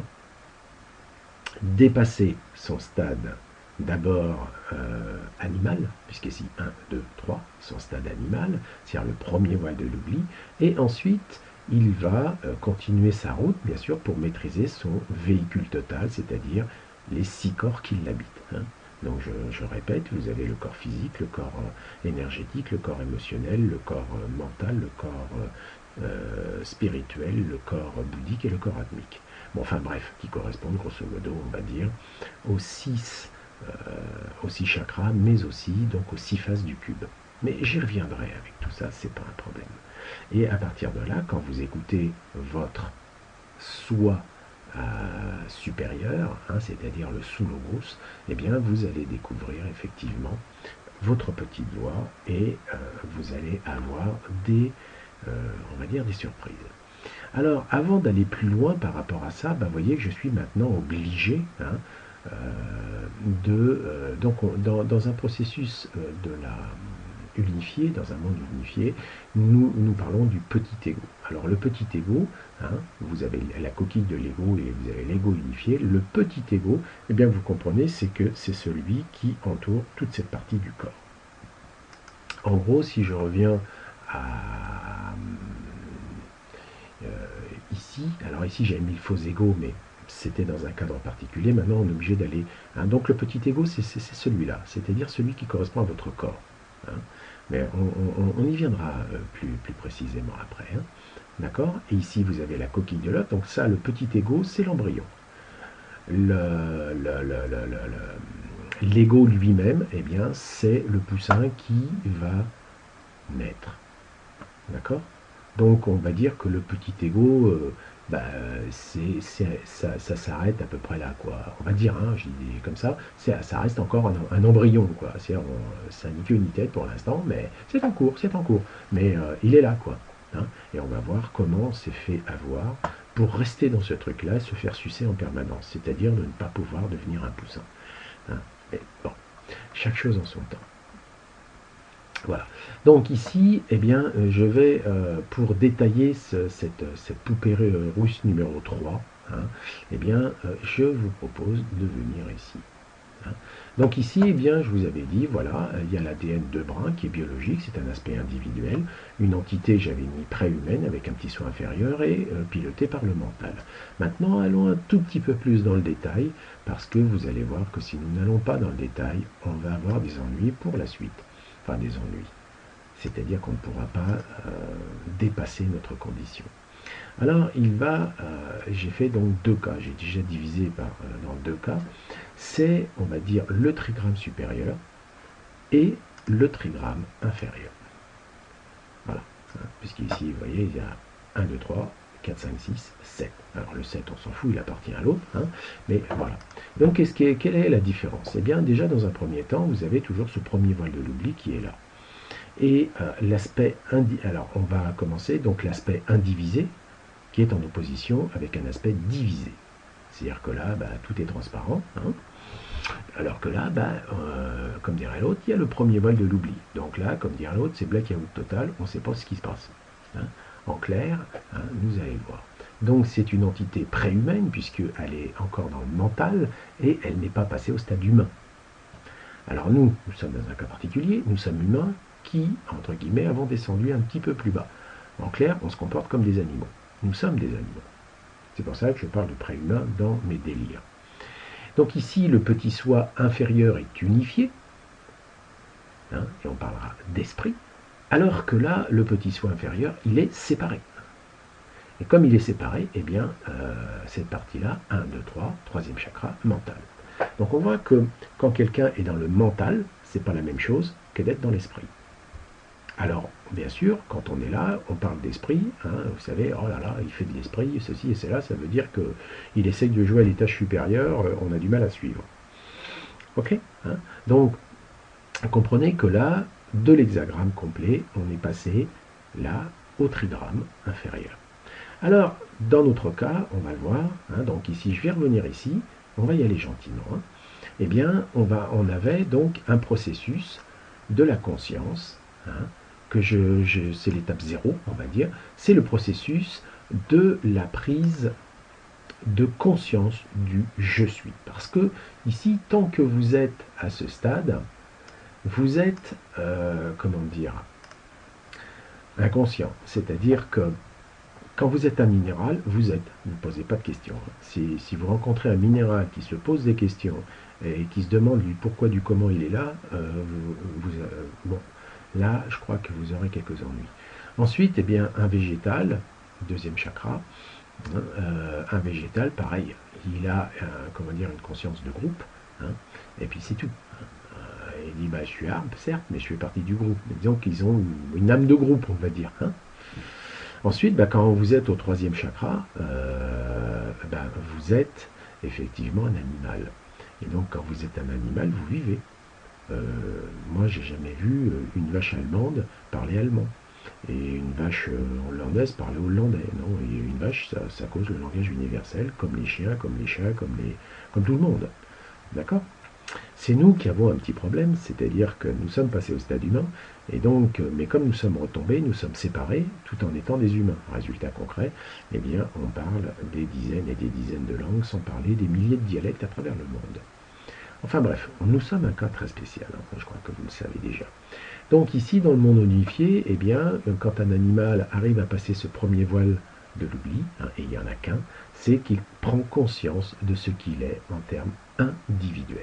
dépasser son stade d'abord euh, animal, puisqu'ici un, deux, trois, son stade animal, c'est-à-dire le premier voile de l'oubli, et ensuite il va euh, continuer sa route, bien sûr, pour maîtriser son véhicule total, c'est-à-dire les six corps qui l'habitent. Hein. Donc je, je répète, vous avez le corps physique, le corps euh, énergétique, le corps émotionnel, le corps euh, mental, le corps euh, euh, spirituel, le corps bouddhique et le corps atmique. Bon, enfin bref, qui correspondent grosso modo, on va dire, aux six Euh, aux six chakras, mais aussi donc aux six faces du cube. Mais j'y reviendrai avec tout ça, c'est pas un problème. Et à partir de là, quand vous écoutez votre soi euh, supérieur, hein, c'est-à-dire le sous-logos, eh bien vous allez découvrir effectivement votre petite voix et euh, vous allez avoir des, euh, on va dire, des surprises. Alors, avant d'aller plus loin par rapport à ça, bah, vous voyez que je suis maintenant obligé, hein, Euh, de, euh, donc on, dans, dans, un processus euh, de la unifié, dans un monde unifié, nous, nous parlons du petit ego. Alors le petit ego, hein, vous avez la coquille de l'ego et vous avez l'ego unifié. Le petit ego, eh bien vous comprenez, c'est que c'est celui qui entoure toute cette partie du corps. En gros, si je reviens à euh, ici, alors ici j'ai mis le faux ego, mais c'était dans un cadre particulier, maintenant on est obligé d'aller... Hein, donc le petit ego, c'est celui-là, c'est-à-dire celui qui correspond à votre corps. Hein. Mais on, on, on y viendra euh, plus, plus précisément après. Hein. D'accord? Et ici, vous avez la coquille de l'œuf, donc ça, le petit ego, c'est l'embryon. L'ego lui-même, eh bien, c'est le poussin qui va naître. D'accord? Donc on va dire que le petit ego... Euh, bah, c'est, c'est, ça, ça s'arrête à peu près là, quoi. On va dire, hein, je dis comme ça, ça reste encore un, un embryon, quoi. C'est ça ni queue ni tête pour l'instant, mais c'est en cours, c'est en cours. Mais euh, il est là, quoi. Hein, et on va voir comment c'est fait avoir pour rester dans ce truc-là et se faire sucer en permanence, c'est-à-dire de ne pas pouvoir devenir un poussin. Hein. Et bon, chaque chose en son temps. Voilà. Donc ici, eh bien, je vais, euh, pour détailler ce, cette, cette poupée russe numéro trois, hein, eh bien, euh, je vous propose de venir ici. hein. Donc ici, eh bien, je vous avais dit, voilà, il y a l'A D N de brun qui est biologique, c'est un aspect individuel, une entité, j'avais mis préhumaine avec un petit soi inférieur et euh, pilotée par le mental. Maintenant, allons un tout petit peu plus dans le détail, parce que vous allez voir que si nous n'allons pas dans le détail, on va avoir des ennuis pour la suite. Enfin, des ennuis. C'est-à-dire qu'on ne pourra pas euh, dépasser notre condition. Alors, il va, euh, j'ai fait donc deux cas, j'ai déjà divisé par, euh, dans deux cas, c'est, on va dire, le trigramme supérieur et le trigramme inférieur. Voilà, hein, puisqu'ici, vous voyez, il y a un, deux, trois, quatre, cinq, six, sept. Alors, le sept, on s'en fout, il appartient à l'autre, hein, mais voilà. Donc, qu'est-ce qui est, quelle est la différence? Eh bien, déjà, dans un premier temps, vous avez toujours ce premier voile de l'oubli qui est là. Et euh, l'aspect, alors, on va commencer, donc l'aspect indivisé, qui est en opposition avec un aspect divisé. C'est-à-dire que là, bah, tout est transparent, hein, alors que là, bah, euh, comme dirait l'autre, il y a le premier voile de l'oubli. Donc là, comme dirait l'autre, c'est blackout total, on ne sait pas ce qui se passe. Hein. En clair, hein, vous allez voir. Donc c'est une entité préhumaine, puisqu'elle est encore dans le mental, et elle n'est pas passée au stade humain. Alors nous, nous sommes dans un cas particulier, nous sommes humains qui, entre guillemets, avons descendu un petit peu plus bas. En clair, on se comporte comme des animaux. Nous sommes des animaux. C'est pour ça que je parle de préhumain dans mes délires. Donc ici, le petit soi inférieur est unifié, hein, et on parlera d'esprit, alors que là, le petit soi inférieur, il est séparé. Et comme il est séparé, eh bien, euh, cette partie-là, un, deux, trois, troisième chakra, mental. Donc on voit que quand quelqu'un est dans le mental, c'est pas la même chose que d'être dans l'esprit. Alors, bien sûr, quand on est là, on parle d'esprit, hein, vous savez, oh là là, il fait de l'esprit, ceci et cela, ça veut dire qu'il essaye de jouer à l'étage supérieur, on a du mal à suivre. Ok, hein. Donc, comprenez que là, de l'hexagramme complet, on est passé là au trigramme inférieur. Alors, dans notre cas, on va le voir, hein, donc ici, je vais revenir ici, on va y aller gentiment. Hein. Eh bien, on, va, on avait donc un processus de la conscience, hein, que je, je c'est l'étape zéro, on va dire, c'est le processus de la prise de conscience du je suis. Parce que ici, tant que vous êtes à ce stade, vous êtes, euh, comment dire, inconscient. C'est-à-dire que quand vous êtes un minéral, vous êtes, ne posez pas de questions. Si, si vous rencontrez un minéral qui se pose des questions et qui se demande du pourquoi, du comment il est là, euh, vous, vous, euh, bon, là, je crois que vous aurez quelques ennuis. Ensuite, eh bien, un végétal, deuxième chakra, hein, euh, un végétal, pareil, il a, euh, comment dire, une conscience de groupe, hein, et puis c'est tout. Euh, il dit, bah, je suis arbre, certes, mais je fais partie du groupe. Mais disons qu'ils ont une, une âme de groupe, on va dire. Hein. Ensuite, bah, quand vous êtes au troisième chakra, euh, bah, vous êtes effectivement un animal. Et donc, quand vous êtes un animal, vous vivez. Euh, moi, j'ai jamais vu une vache allemande parler allemand. Et une vache hollandaise parler hollandais. Non, et une vache, ça, ça cause le langage universel, comme les chiens, comme les chats, comme, les, comme tout le monde. D'accord ? C'est nous qui avons un petit problème, c'est-à-dire que nous sommes passés au stade humain, et donc, mais comme nous sommes retombés, nous sommes séparés, tout en étant des humains. Résultat concret, eh bien, on parle des dizaines et des dizaines de langues, sans parler des milliers de dialectes à travers le monde. Enfin bref, nous sommes un cas très spécial, hein, je crois que vous le savez déjà. Donc ici, dans le monde unifié, eh bien, quand un animal arrive à passer ce premier voile de l'oubli, hein, et il n'y en a qu'un, c'est qu'il prend conscience de ce qu'il est en termes individuels.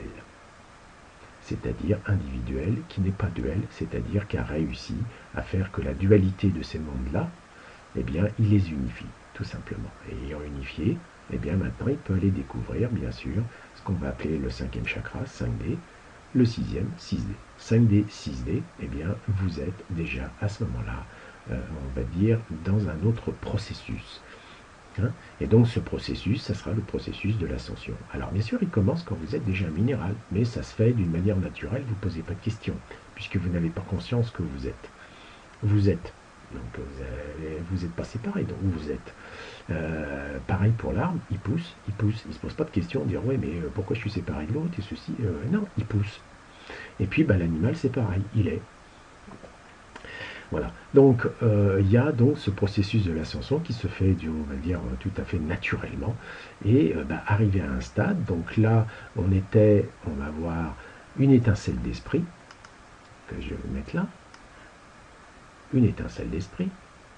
C'est-à-dire individuel, qui n'est pas duel, c'est-à-dire qui a réussi à faire que la dualité de ces mondes-là, eh bien, il les unifie, tout simplement. Et ayant unifié, eh bien, maintenant, il peut aller découvrir, bien sûr, ce qu'on va appeler le cinquième chakra, cinq D, le sixième, six D. cinq D, six D, eh bien, vous êtes déjà, à ce moment-là, euh, on va dire, dans un autre processus. Hein, et donc ce processus, ça sera le processus de l'ascension. Alors bien sûr, il commence quand vous êtes déjà un minéral, mais ça se fait d'une manière naturelle, vous ne posez pas de questions, puisque vous n'avez pas conscience que vous êtes. Vous êtes. Donc vous n'êtes pas séparé, donc vous êtes. Euh, pareil pour l'arbre, il pousse, il pousse, il ne se pose pas de questions, dire ouais mais pourquoi je suis séparé de l'autre et ceci, euh, non, il pousse. Et puis bah, l'animal c'est pareil, il est. Voilà. Donc, euh, il y a donc ce processus de l'ascension qui se fait, du, on va dire, tout à fait naturellement. Et euh, bah, arrivé à un stade, donc là, on était, on va voir une étincelle d'esprit, que je vais mettre là, une étincelle d'esprit,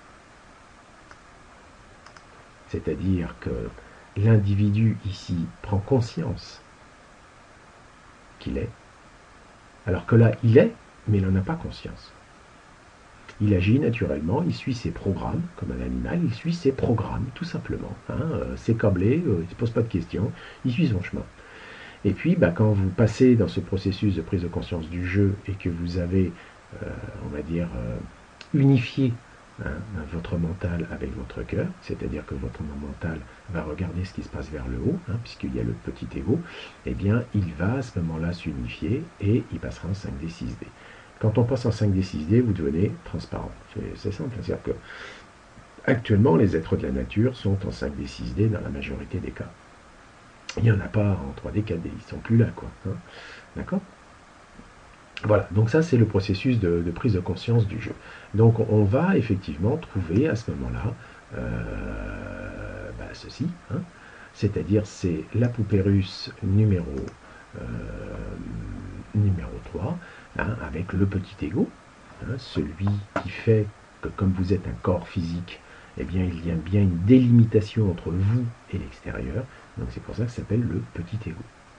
c'est-à-dire que l'individu ici prend conscience qu'il est, alors que là, il est, mais il n'en a pas conscience. Il agit naturellement, il suit ses programmes, comme un animal, il suit ses programmes, tout simplement. Hein, euh, c'est câblé, euh, il ne se pose pas de questions, il suit son chemin. Et puis, bah, quand vous passez dans ce processus de prise de conscience du jeu et que vous avez, euh, on va dire, euh, unifié hein, votre mental avec votre cœur, c'est-à-dire que votre mental va regarder ce qui se passe vers le haut, hein, puisqu'il y a le petit ego, eh bien, il va à ce moment-là s'unifier et il passera en cinq D, six D. Quand on passe en cinq D, six D, vous devenez transparent. C'est simple, c'est-à-dire que actuellement, les êtres de la nature sont en cinq D, six D dans la majorité des cas. Il n'y en a pas en trois D, quatre D, ils ne sont plus là, quoi. Hein. D'accord? Voilà, donc ça c'est le processus de, de prise de conscience du jeu. Donc on va effectivement trouver à ce moment-là euh, bah, ceci, hein, c'est-à-dire c'est la poupée russe numéro, euh, numéro trois, hein, avec le petit ego, hein, celui qui fait que comme vous êtes un corps physique, eh bien il y a bien une délimitation entre vous et l'extérieur, donc c'est pour ça que ça s'appelle le petit ego.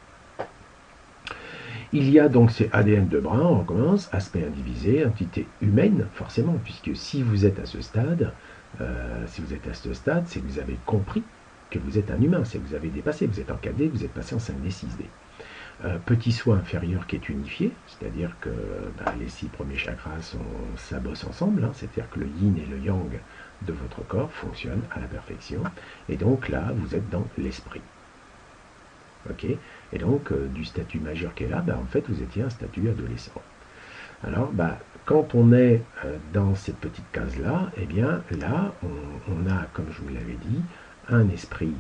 Il y a donc ces A D N de Brun, on recommence, aspect indivisé, entité humaine, forcément, puisque si vous êtes à ce stade, euh, si vous êtes à ce stade, c'est que vous avez compris que vous êtes un humain, c'est que vous avez dépassé, vous êtes en quatre D, vous êtes passé en cinq D, six D. Euh, petit soi inférieur qui est unifié, c'est-à-dire que bah, les six premiers chakras sont, ça bosse ensemble, hein, c'est-à-dire que le yin et le yang de votre corps fonctionnent à la perfection, et donc là, vous êtes dans l'esprit. Ok, et donc, euh, du statut majeur qui est là, bah, en fait, vous étiez un statut adolescent. Alors, bah, quand on est euh, dans cette petite case-là, eh bien, là, on, on a, comme je vous l'avais dit, un esprit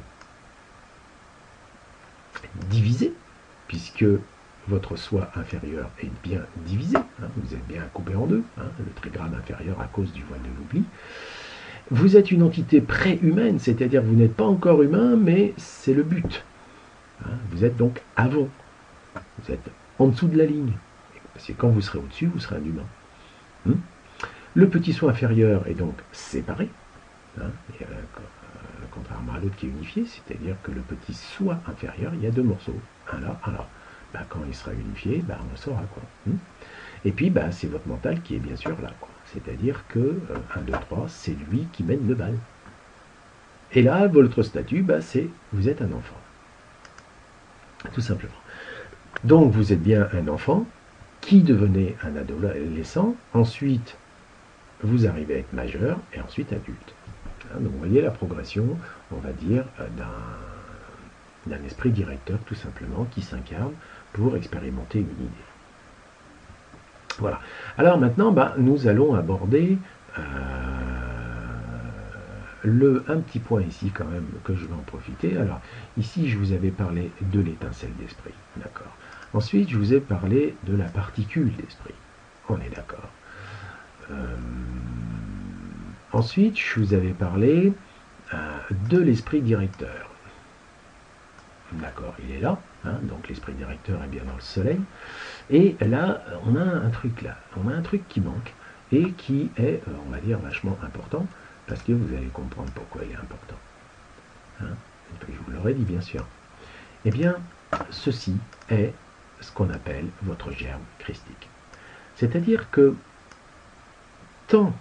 divisé, puisque votre soi inférieur est bien divisé, hein, vous êtes bien coupé en deux, hein, le trigramme inférieur à cause du voile de l'oubli. Vous êtes une entité pré-humaine, c'est-à-dire que vous n'êtes pas encore humain, mais c'est le but. Hein, vous êtes donc avant. Vous êtes en dessous de la ligne. Parce que quand vous serez au-dessus, vous serez un humain. Hum le petit soi inférieur est donc séparé, hein, et, euh, contrairement à l'autre qui est unifié, c'est-à-dire que le petit soi inférieur, il y a deux morceaux. Un là, un là. Bah, quand il sera unifié, bah, on saura. Quoi. Hum et puis, bah, c'est votre mental qui est bien sûr là. C'est-à-dire que euh, un, deux, trois, c'est lui qui mène le bal. Et là, votre statut, bah, c'est vous êtes un enfant. Tout simplement. Donc, vous êtes bien un enfant qui devenait un adolescent. Ensuite, vous arrivez à être majeur et ensuite adulte. Hein, donc, vous voyez la progression, on va dire, d'un esprit directeur, tout simplement, qui s'incarne pour expérimenter une idée. Voilà. Alors maintenant, bah, nous allons aborder euh, le, un petit point ici quand même que je vais en profiter. Alors ici, je vous avais parlé de l'étincelle d'esprit, d'accord. Ensuite, je vous ai parlé de la particule d'esprit. On est d'accord. Euh, ensuite, je vous avais parlé euh, de l'esprit directeur. D'accord, il est là. Hein, donc l'esprit directeur est bien dans le soleil. Et là, on a un truc là. On a un truc qui manque et qui est, on va dire, vachement important parce que vous allez comprendre pourquoi il est important. Hein, et puis je vous l'aurais dit, bien sûr. Eh bien, ceci est ce qu'on appelle votre germe christique. C'est-à-dire que tant,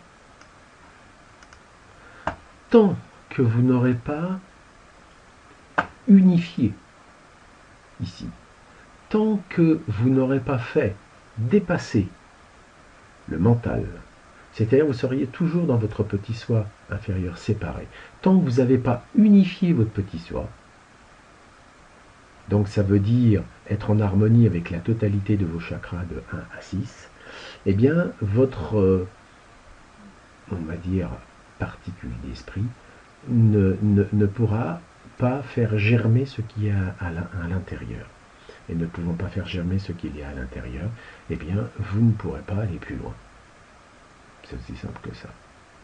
tant que vous n'aurez pas unifié ici, tant que vous n'aurez pas fait dépasser le mental, c'est-à-dire vous seriez toujours dans votre petit soi inférieur séparé, tant que vous n'avez pas unifié votre petit soi, donc ça veut dire être en harmonie avec la totalité de vos chakras de un à six, eh bien votre, on va dire, particule d'esprit ne, ne, ne pourra pas faire germer ce qui est à l'intérieur. Et ne pouvant pas faire germer ce qu'il y a à l'intérieur, eh bien, vous ne pourrez pas aller plus loin. C'est aussi simple que ça.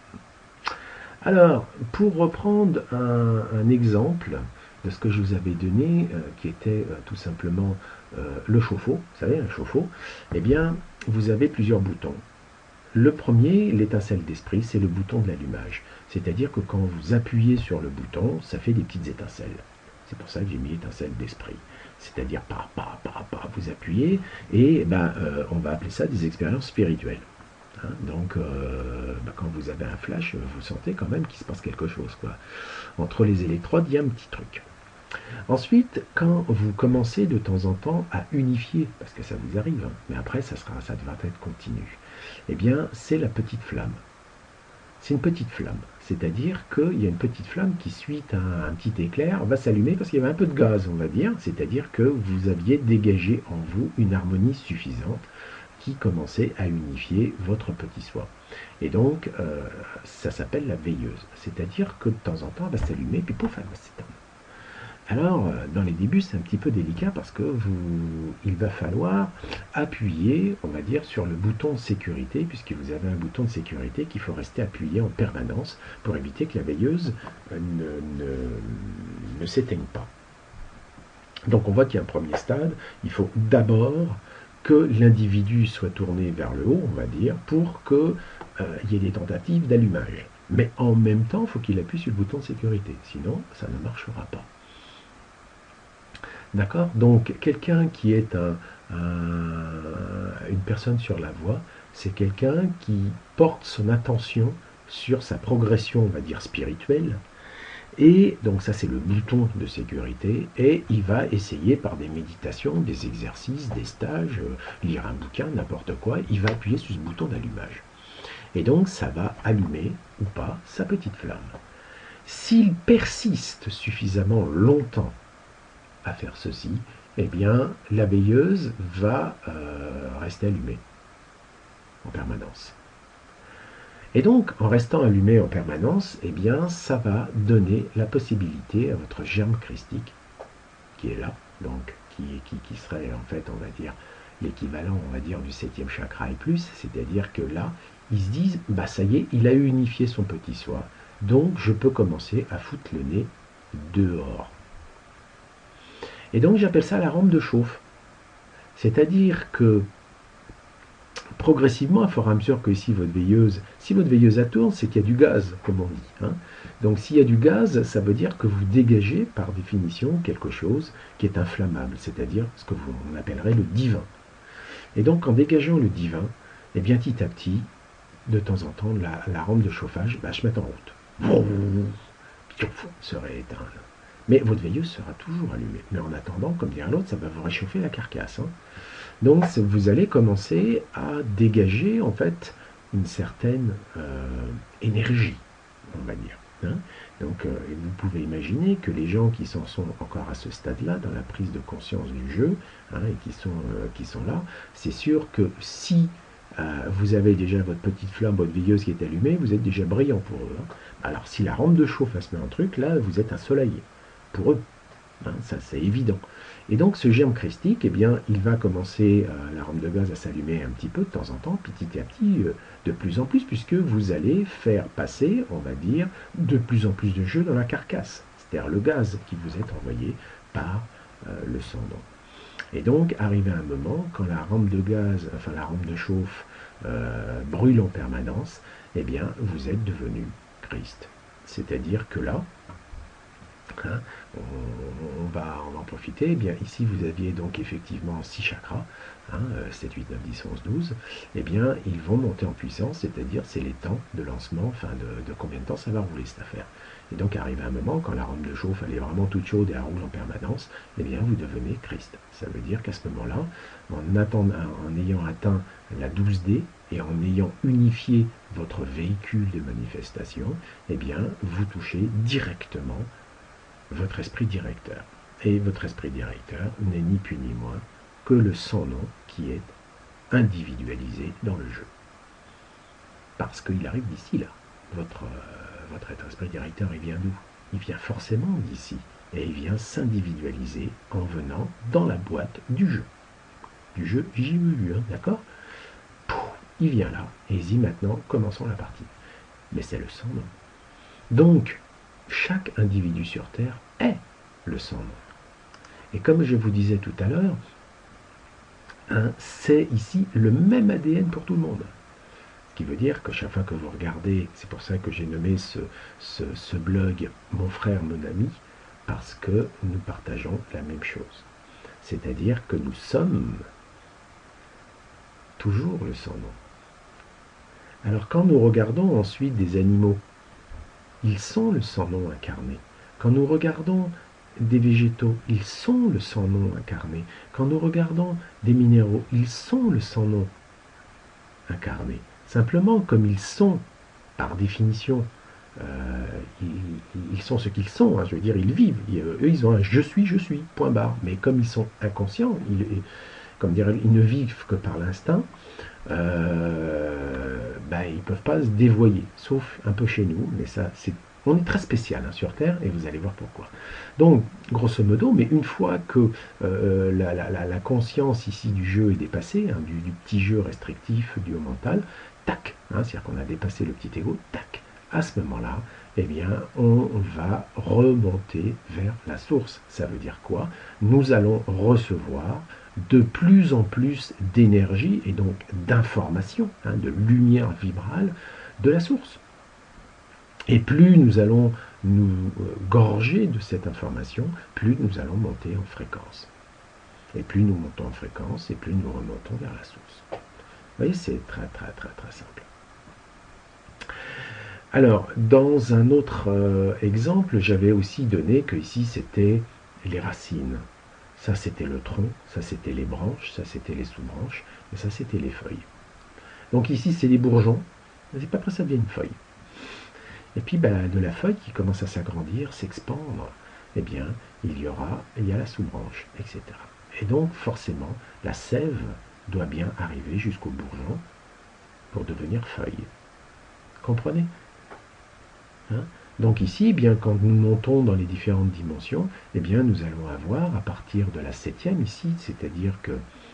Alors, pour reprendre un, un exemple de ce que je vous avais donné, euh, qui était euh, tout simplement euh, le chauffe-eau, vous savez, un chauffe-eau, eh bien, vous avez plusieurs boutons. Le premier, l'étincelle d'esprit, c'est le bouton de l'allumage. C'est-à-dire que quand vous appuyez sur le bouton, ça fait des petites étincelles. C'est pour ça que j'ai mis étincelle d'esprit. C'est-à-dire, pa, pa, pa, pa, vous appuyez, et ben, euh, on va appeler ça des expériences spirituelles. Hein, donc, euh, bah, quand vous avez un flash, vous sentez quand même qu'il se passe quelque chose, quoi. Entre les électrodes, il y a un petit truc. Ensuite, quand vous commencez de temps en temps à unifier, parce que ça vous arrive, hein, mais après, ça, sera, ça devra être continu, eh bien, c'est la petite flamme. C'est une petite flamme. C'est-à-dire qu'il y a une petite flamme qui, suite à un, un petit éclair, va s'allumer parce qu'il y avait un peu de gaz, on va dire. C'est-à-dire que vous aviez dégagé en vous une harmonie suffisante qui commençait à unifier votre petit soi. Et donc, euh, ça s'appelle la veilleuse. C'est-à-dire que de temps en temps, elle va s'allumer, puis pouf, elle va s'éteindre. Alors, euh, dans les débuts, c'est un petit peu délicat parce que vous, il va falloir appuyer, on va dire, sur le bouton de sécurité, puisque vous avez un bouton de sécurité qu'il faut rester appuyé en permanence pour éviter que la veilleuse euh, ne, ne, ne s'éteigne pas. Donc, on voit qu'il y a un premier stade. Il faut d'abord que l'individu soit tourné vers le haut, on va dire, pour qu'il euh, y ait des tentatives d'allumage. Mais en même temps, il faut qu'il appuie sur le bouton de sécurité, sinon ça ne marchera pas. D'accord? Donc, quelqu'un qui est un, un, une personne sur la voie, c'est quelqu'un qui porte son attention sur sa progression, on va dire, spirituelle. Et donc ça, c'est le bouton de sécurité. Et il va essayer par des méditations, des exercices, des stages, euh, lire un bouquin, n'importe quoi. Il va appuyer sur ce bouton d'allumage. Et donc, ça va allumer, ou pas, sa petite flamme. S'il persiste suffisamment longtemps à faire ceci, eh bien, la veilleuse va euh, rester allumée en permanence. Et donc, en restant allumée en permanence, eh bien, ça va donner la possibilité à votre germe christique, qui est là, donc, qui, qui, qui serait, en fait, on va dire, l'équivalent, on va dire, du septième chakra et plus, c'est-à-dire que là, ils se disent, bah ça y est, il a unifié son petit soi, donc je peux commencer à foutre le nez dehors. Et donc j'appelle ça la rampe de chauffe. C'est-à-dire que progressivement, à fur et à mesure que ici votre veilleuse, si votre veilleuse tourne, c'est qu'il y a du gaz, comme on dit. Hein. Donc s'il y a du gaz, ça veut dire que vous dégagez par définition quelque chose qui est inflammable, c'est-à-dire ce que vous, on appellerait le divin. Et donc en dégageant le divin, et bien petit à petit, de temps en temps, la, la rampe de chauffage va se mettre en route. Se rééteindre. Mais votre veilleuse sera toujours allumée. Mais en attendant, comme dirait l'autre, ça va vous réchauffer la carcasse. Hein. Donc vous allez commencer à dégager en fait une certaine euh, énergie, on va dire. Hein. Donc euh, vous pouvez imaginer que les gens qui s'en sont encore à ce stade-là, dans la prise de conscience du jeu, hein, et qui sont, euh, qui sont là, c'est sûr que si euh, vous avez déjà votre petite flamme, votre veilleuse qui est allumée, vous êtes déjà brillant pour eux. Hein. Alors si la rampe de chauffe se met un truc, là vous êtes ensoleillé. Pour eux. Hein, ça c'est évident. Et donc ce germe christique, eh bien, il va commencer, euh, la rampe de gaz à s'allumer un petit peu de temps en temps, petit à petit, euh, de plus en plus, puisque vous allez faire passer, on va dire, de plus en plus de jeu dans la carcasse. C'est-à-dire le gaz qui vous est envoyé par euh, le sondon. Et donc, arrivé à un moment, quand la rampe de gaz, enfin la rampe de chauffe euh, brûle en permanence, eh bien, vous êtes devenu Christ. C'est-à-dire que là, Hein, on, on, va, on va en profiter. Eh bien, ici, vous aviez donc effectivement six chakras, hein, sept, huit, neuf, dix, onze, douze. Eh bien, ils vont monter en puissance, c'est-à-dire c'est les temps de lancement, enfin de, de combien de temps ça va rouler cette affaire. Et donc, arrive un moment, quand la rampe de chauffe elle est vraiment toute chaude et elle roule en permanence, eh bien, vous devenez Christ. Ça veut dire qu'à ce moment-là, en, attendant, en ayant atteint la douze D et en ayant unifié votre véhicule de manifestation, eh bien, vous touchez directement votre esprit directeur. Et votre esprit directeur n'est ni plus ni moins que le sans-nom qui est individualisé dans le jeu. Parce qu'il arrive d'ici là. Votre, euh, votre esprit directeur, il vient d'où? Il vient forcément d'ici. Et il vient s'individualiser en venant dans la boîte du jeu. Du jeu J U U, hein, d'accord? il vient là, et il dit maintenant, commençons la partie. Mais c'est le sans nom. Donc, chaque individu sur Terre est le sans nom. Et comme je vous disais tout à l'heure, hein, c'est ici le même A D N pour tout le monde. Ce qui veut dire que chaque fois que vous regardez, c'est pour ça que j'ai nommé ce, ce, ce blog « Mon frère, mon ami », parce que nous partageons la même chose. C'est-à-dire que nous sommes toujours le sans nom. Alors quand nous regardons ensuite des animaux, ils sont le sans nom incarné. Quand nous regardons des végétaux, ils sont le sans nom incarné. Quand nous regardons des minéraux, ils sont le sans nom incarné. Simplement, comme ils sont, par définition, euh, ils, ils sont ce qu'ils sont, hein, je veux dire, ils vivent. Ils, eux, ils ont un je suis, je suis, point barre. Mais comme ils sont inconscients, ils, comme dire, ils ne vivent que par l'instinct, euh, ben, ils ne peuvent pas se dévoyer, sauf un peu chez nous, mais ça, c'est on est très spécial hein, sur Terre, et vous allez voir pourquoi. Donc, grosso modo, mais une fois que euh, la, la, la, conscience ici du jeu est dépassée, hein, du, du petit jeu restrictif, du haut mental, tac, hein, c'est-à-dire qu'on a dépassé le petit ego, tac, à ce moment-là, eh bien, on va remonter vers la source. Ça veut dire quoi? Nous allons recevoir de plus en plus d'énergie, et donc d'information, hein, de lumière vibrale de la source. Et plus nous allons nous gorger de cette information, plus nous allons monter en fréquence. Et plus nous montons en fréquence, et plus nous remontons vers la source. Vous voyez, c'est très très très très simple. Alors, dans un autre euh, exemple, j'avais aussi donné que ici c'était les racines. Ça c'était le tronc, ça c'était les branches, ça c'était les sous-branches, et ça c'était les feuilles. Donc ici c'est les bourgeons, mais c'est pas après ça devient une feuille. Et puis ben, de la feuille qui commence à s'agrandir, s'expandre, eh bien, il y aura, il y a la sous-branche, et cetera. Et donc, forcément, la sève doit bien arriver jusqu'au bourgeon pour devenir feuille. Comprenez? Hein? Donc ici, eh bien, quand nous montons dans les différentes dimensions, eh bien, nous allons avoir, à partir de la septième ici, c'est-à-dire que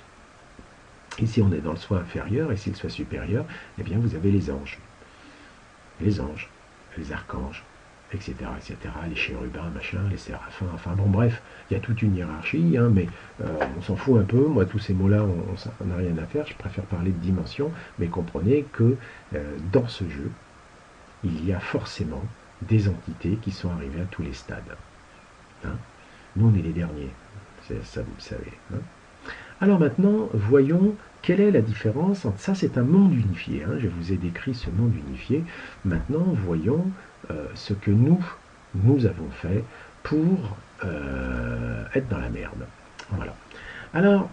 ici on est dans le soi inférieur, ici le soi supérieur, eh bien, vous avez les anges. Les anges. Les archanges, et cetera, et cetera, les chérubins, machin, les séraphins, enfin bon, bref, il y a toute une hiérarchie, hein, mais euh, on s'en fout un peu, moi tous ces mots-là, on n'a rien à faire, je préfère parler de dimension, mais comprenez que euh, dans ce jeu, il y a forcément des entités qui sont arrivées à tous les stades. Hein. Nous, on est les derniers, ça vous le savez. Hein. Alors maintenant, voyons quelle est la différence entre ça, c'est un monde unifié. Hein, je vous ai décrit ce monde unifié. Maintenant, voyons euh, ce que nous, nous avons fait pour euh, être dans la merde. Voilà. Alors,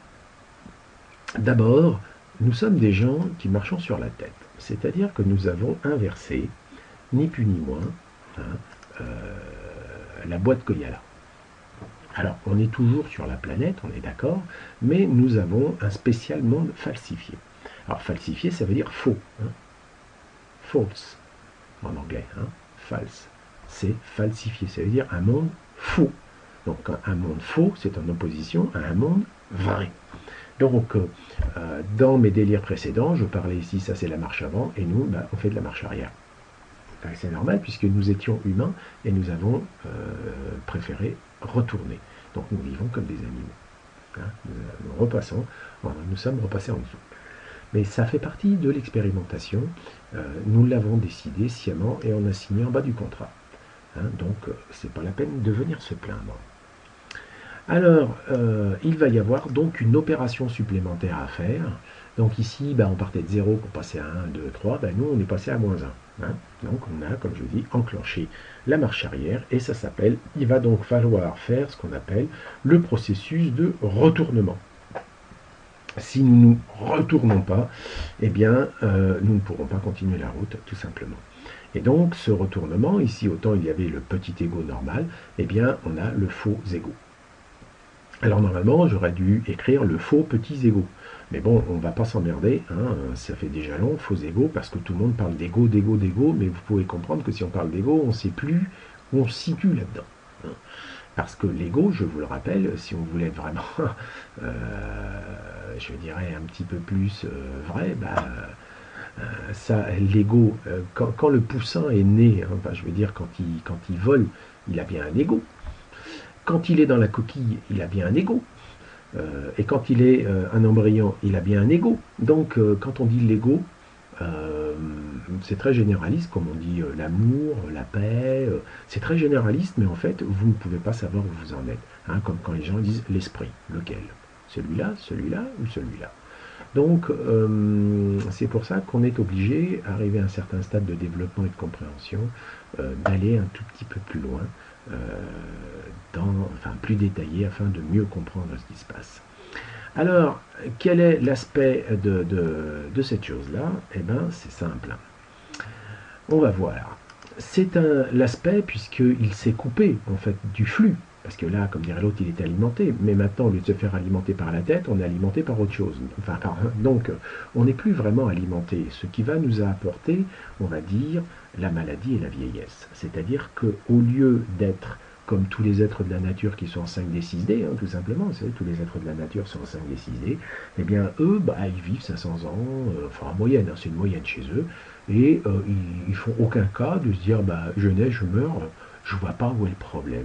d'abord, nous sommes des gens qui marchons sur la tête. C'est-à-dire que nous avons inversé, ni plus ni moins, hein, euh, la boîte Koyala. Alors, on est toujours sur la planète, on est d'accord, mais nous avons un spécial monde falsifié. Alors, falsifié, ça veut dire faux. Hein. False, en anglais. Hein. False, c'est falsifié, ça veut dire un monde faux. Donc, un monde faux, c'est en opposition à un monde vrai. Donc, euh, dans mes délires précédents, je parlais ici, ça c'est la marche avant, et nous, bah, on fait de la marche arrière. C'est normal, puisque nous étions humains, et nous avons euh, préféré retourner. Donc nous vivons comme des animaux. Hein, nous, nous repassons, nous sommes repassés en dessous. Mais ça fait partie de l'expérimentation. Euh, nous l'avons décidé sciemment et on a signé en bas du contrat. Hein, donc euh, c'est pas la peine de venir se plaindre. Alors, euh, il va y avoir donc une opération supplémentaire à faire. Donc ici, bah, on partait de zéro pour passer à un, deux, trois. Bah, nous, on est passé à moins un. Hein. Donc on a, comme je vous dis, enclenché la marche arrière. Et ça s'appelle, il va donc falloir faire ce qu'on appelle le processus de retournement. Si nous ne nous retournons pas, eh bien, euh, nous ne pourrons pas continuer la route, tout simplement. Et donc, ce retournement, ici, autant il y avait le petit ego normal, eh bien, on a le faux ego. Alors normalement, j'aurais dû écrire le faux petit ego. Mais bon, on ne va pas s'emmerder, hein, ça fait déjà long, faux ego, parce que tout le monde parle d'ego, d'ego, d'ego, mais vous pouvez comprendre que si on parle d'ego, on ne sait plus où on se situe là-dedans. Hein. Parce que l'ego, je vous le rappelle, si on voulait être vraiment, euh, je dirais, un petit peu plus euh, vrai, bah, euh, ça, l'ego, euh, quand, quand le poussin est né, hein, enfin, je veux dire, quand il, quand il vole, il a bien un ego. Quand il est dans la coquille, il a bien un ego. Euh, et quand il est euh, un embryon, il a bien un ego. Donc, euh, quand on dit l'ego, euh, c'est très généraliste, comme on dit euh, l'amour, la paix. Euh, c'est très généraliste, mais en fait, vous ne pouvez pas savoir où vous en êtes. Hein, comme quand les gens disent l'esprit, lequel? Celui-là, celui-là ou celui-là? Donc, euh, c'est pour ça qu'on est obligé, arrivé à un certain stade de développement et de compréhension, euh, d'aller un tout petit peu plus loin, euh, dans, enfin plus détaillé, afin de mieux comprendre ce qui se passe. Alors, quel est l'aspect de, de, de cette chose-là? Eh bien, c'est simple. On va voir. C'est l'aspect, puisqu'il s'est coupé, en fait, du flux. Parce que là, comme dirait l'autre, il était alimenté. Mais maintenant, au lieu de se faire alimenter par la tête, on est alimenté par autre chose. Enfin, par, donc, on n'est plus vraiment alimenté. Ce qui va nous apporter, on va dire, la maladie et la vieillesse. C'est-à-dire qu'au lieu d'être comme tous les êtres de la nature qui sont en cinq D six D, hein, tout simplement, vous savez, tous les êtres de la nature sont en cinq D six D, eh bien, eux, bah, ils vivent cinq cents ans, euh, enfin, en moyenne, hein, c'est une moyenne chez eux, et euh, ils, ils font aucun cas de se dire, bah, je nais, je meurs, je vois pas où est le problème.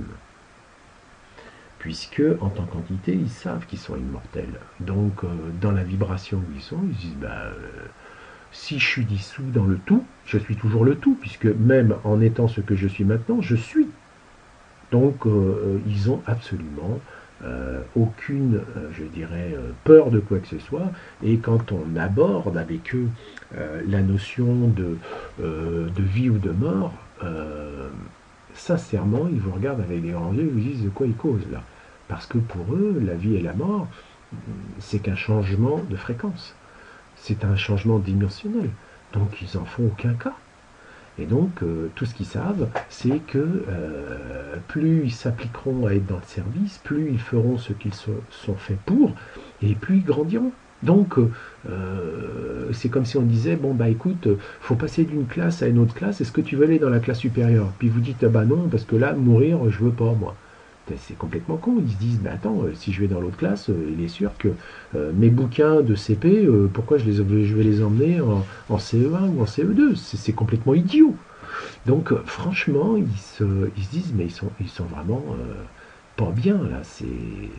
Puisque, en tant qu'entité, ils savent qu'ils sont immortels. Donc, euh, dans la vibration où ils sont, ils se disent, bah, euh, si je suis dissous dans le tout, je suis toujours le tout, puisque même en étant ce que je suis maintenant, je suis. Donc, euh, ils ont absolument euh, aucune, euh, je dirais, euh, peur de quoi que ce soit. Et quand on aborde avec eux euh, la notion de, euh, de vie ou de mort, euh, sincèrement, ils vous regardent avec des grands yeux et vous disent de quoi ils causent là. Parce que pour eux, la vie et la mort, c'est qu'un changement de fréquence. C'est un changement dimensionnel. Donc, ils n'en font aucun cas. Et donc, euh, tout ce qu'ils savent, c'est que euh, plus ils s'appliqueront à être dans le service, plus ils feront ce qu'ils so sont faits pour, et plus ils grandiront. Donc, euh, c'est comme si on disait, bon, bah écoute, faut passer d'une classe à une autre classe, est-ce que tu veux aller dans la classe supérieure? Puis vous dites, ah bah non, parce que là, mourir, je veux pas, moi. C'est complètement con. Ils se disent, bah attends, si je vais dans l'autre classe, il est sûr que euh, mes bouquins de C P, euh, pourquoi je, les, je vais les emmener en, en C E un ou en C E deux? C'est complètement idiot. Donc, euh, franchement, ils se, ils se disent, mais ils sont, ils sont vraiment euh, pas bien, là. C'est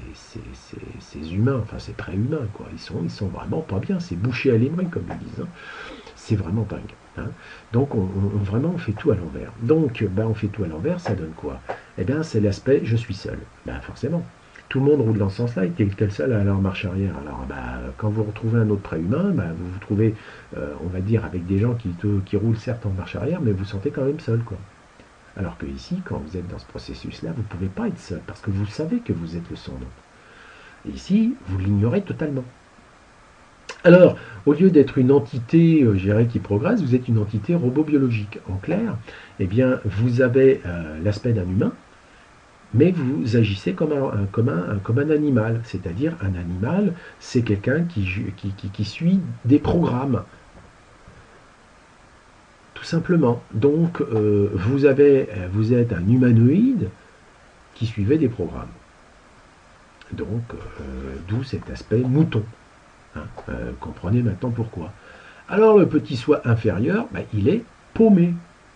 ces humains, enfin, c'est pré-humain, quoi. Ils sont, ils sont vraiment pas bien. C'est bouché à l'émeri, comme ils disent. Hein. C'est vraiment dingue. Hein. Donc, on, on, vraiment, on fait tout à l'envers. Donc, ben, on fait tout à l'envers, ça donne quoi? Eh bien, c'est l'aspect je suis seul. Ben, forcément. Tout le monde roule dans ce sens-là, et quelqu'un seul à leur marche arrière. Alors, ben, quand vous retrouvez un autre préhumain, ben, vous vous trouvez, euh, on va dire, avec des gens qui, te, qui roulent certes en marche arrière, mais vous sentez quand même seul, quoi. Alors que ici, quand vous êtes dans ce processus-là, vous ne pouvez pas être seul, parce que vous savez que vous êtes le son. Et ici, vous l'ignorez totalement. Alors, au lieu d'être une entité, euh, je dirais, qui progresse, vous êtes une entité robot-biologique. En clair, eh bien, vous avez euh, l'aspect d'un humain, mais vous agissez comme un, un, comme un, comme un animal. C'est-à-dire, un animal, c'est quelqu'un qui, qui, qui, qui suit des programmes. Tout simplement. Donc, euh, vous, avez, vous êtes un humanoïde qui suivait des programmes. Donc, euh, d'où cet aspect mouton. Hein, euh, comprenez maintenant pourquoi. Alors le petit soi inférieur, bah, il est paumé.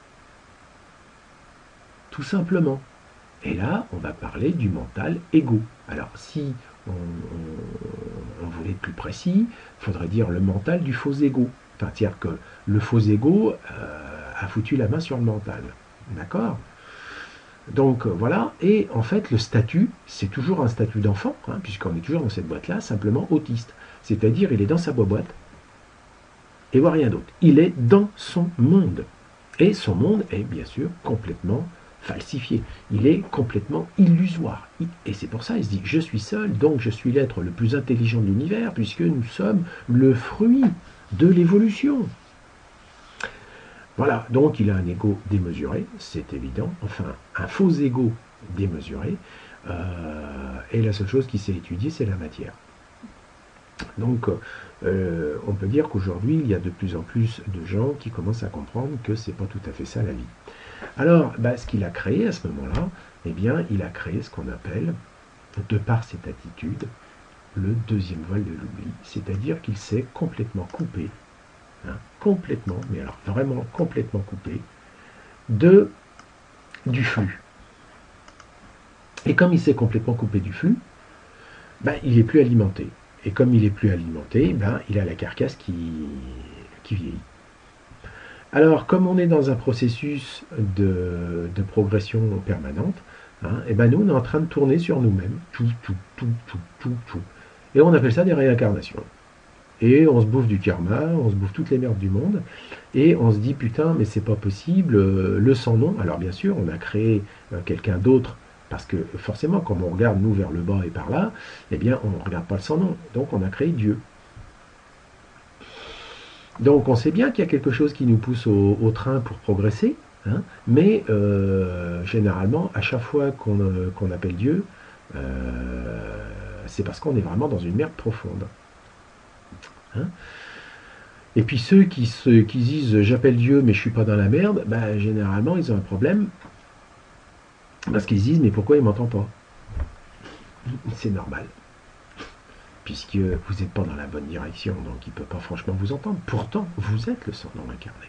Tout simplement. Et là, on va parler du mental égo. Alors si on, on, on voulait être plus précis, il faudrait dire le mental du faux égo. Enfin, c'est-à-dire que le faux égo euh, a foutu la main sur le mental. D'accord? Donc voilà, et en fait le statut, c'est toujours un statut d'enfant, hein, puisqu'on est toujours dans cette boîte-là, simplement autiste. C'est-à-dire, il est dans sa boîte et voit rien d'autre. Il est dans son monde. Et son monde est bien sûr complètement falsifié. Il est complètement illusoire. Et c'est pour ça qu'il se dit, je suis seul, donc je suis l'être le plus intelligent de l'univers, puisque nous sommes le fruit de l'évolution. Voilà, donc il a un ego démesuré, c'est évident, enfin un faux ego démesuré, euh, et la seule chose qui s'est étudiée, c'est la matière. Donc, euh, on peut dire qu'aujourd'hui, il y a de plus en plus de gens qui commencent à comprendre que c'est pas tout à fait ça la vie. Alors, bah, ce qu'il a créé à ce moment-là, eh bien, il a créé ce qu'on appelle, de par cette attitude, le deuxième voile de l'oubli. C'est-à-dire qu'il s'est complètement coupé hein, complètement, mais alors vraiment complètement coupé, de, du flux. Et comme il s'est complètement coupé du flux, ben, il n'est plus alimenté. Et comme il n'est plus alimenté, ben, il a la carcasse qui, qui vieillit. Alors, comme on est dans un processus de, de progression permanente, hein, et ben nous, on est en train de tourner sur nous-mêmes, tout, tout, tout, tout, tout, tout. Et on appelle ça des réincarnations. Et on se bouffe du karma, on se bouffe toutes les merdes du monde, et on se dit, putain, mais c'est pas possible, euh, le sans-nom. Alors bien sûr, on a créé euh, quelqu'un d'autre, parce que forcément, quand on regarde, nous, vers le bas et par là, eh bien, on ne regarde pas le sans-nom. Donc on a créé Dieu. Donc on sait bien qu'il y a quelque chose qui nous pousse au, au train pour progresser, hein, mais euh, généralement, à chaque fois qu'on euh, qu'on appelle Dieu, euh, c'est parce qu'on est vraiment dans une merde profonde. Hein. Et puis ceux qui, se, qui disent j'appelle Dieu mais je suis pas dans la merde, ben, généralement ils ont un problème parce qu'ils disent mais pourquoi il m'entend pas? C'est normal. Puisque vous n'êtes pas dans la bonne direction, donc il ne peut pas franchement vous entendre. Pourtant, vous êtes le sans-nom incarné.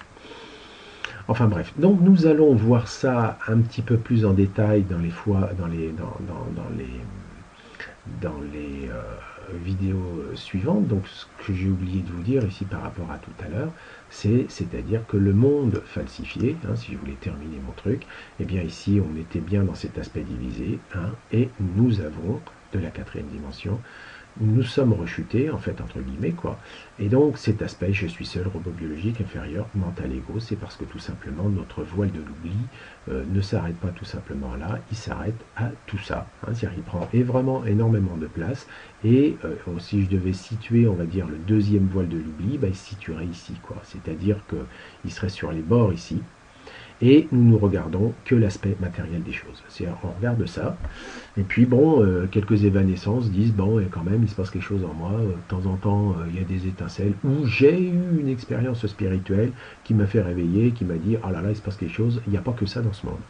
Enfin bref, donc nous allons voir ça un petit peu plus en détail dans les fois, dans les, dans, dans, dans les, dans les euh, vidéos suivantes. Donc ce que j'ai oublié de vous dire ici par rapport à tout à l'heure, c'est c'est-à-dire que le monde falsifié, hein, si je voulais terminer mon truc, eh bien ici on était bien dans cet aspect divisé, hein, et nous avons de la quatrième dimension, nous sommes rechutés, en fait, entre guillemets, quoi. Et donc, cet aspect, je suis seul, robot biologique, inférieur, mental, égo, c'est parce que tout simplement, notre voile de l'oubli euh, ne s'arrête pas tout simplement là, il s'arrête à tout ça. Hein, c'est-à-dire, il prend vraiment énormément de place. Et euh, si je devais situer, on va dire, le deuxième voile de l'oubli, bah, il se situerait ici, quoi. C'est-à-dire qu'il serait sur les bords ici. Et nous ne regardons que l'aspect matériel des choses. C'est-à-dire, on regarde ça, et puis bon, euh, quelques évanescences disent, bon, et quand même, il se passe quelque chose en moi, euh, de temps en temps, euh, il y a des étincelles, où j'ai eu une expérience spirituelle qui m'a fait réveiller, qui m'a dit, ah là là, il se passe quelque chose, il n'y a pas que ça dans ce monde.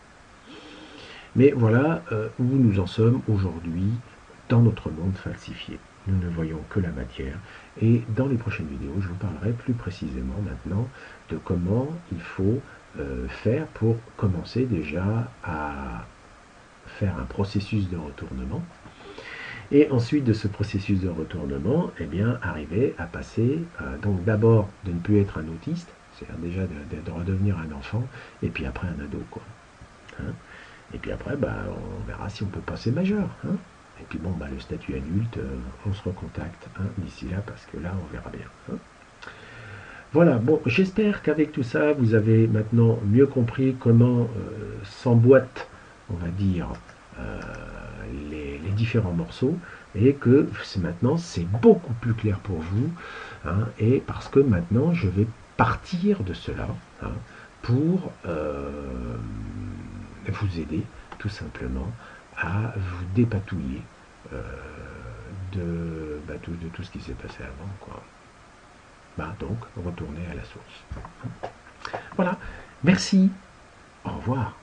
Mais voilà euh, où nous en sommes aujourd'hui dans notre monde falsifié. Nous ne voyons que la matière. Et dans les prochaines vidéos, je vous parlerai plus précisément maintenant de comment il faut euh, faire pour commencer déjà à faire un processus de retournement. Et ensuite de ce processus de retournement, eh bien, arriver à passer, euh, donc d'abord de ne plus être un autiste, c'est-à-dire déjà de, de, de redevenir un enfant, et puis après un ado, quoi. Hein, et puis après, bah, on verra si on peut passer majeur. Hein. Et puis bon, bah, le statut adulte, euh, on se recontacte hein, d'ici là, parce que là, on verra bien. Hein. Voilà, bon, j'espère qu'avec tout ça, vous avez maintenant mieux compris comment euh, s'emboîtent, on va dire, euh, les, les différents morceaux, et que maintenant, c'est beaucoup plus clair pour vous, hein, et parce que maintenant, je vais partir de cela, hein, pour euh, vous aider, tout simplement, à vous dépatouiller euh, de, bah, de, de tout ce qui s'est passé avant, quoi. Bah, donc, retourner à la source. Voilà. Merci. Au revoir.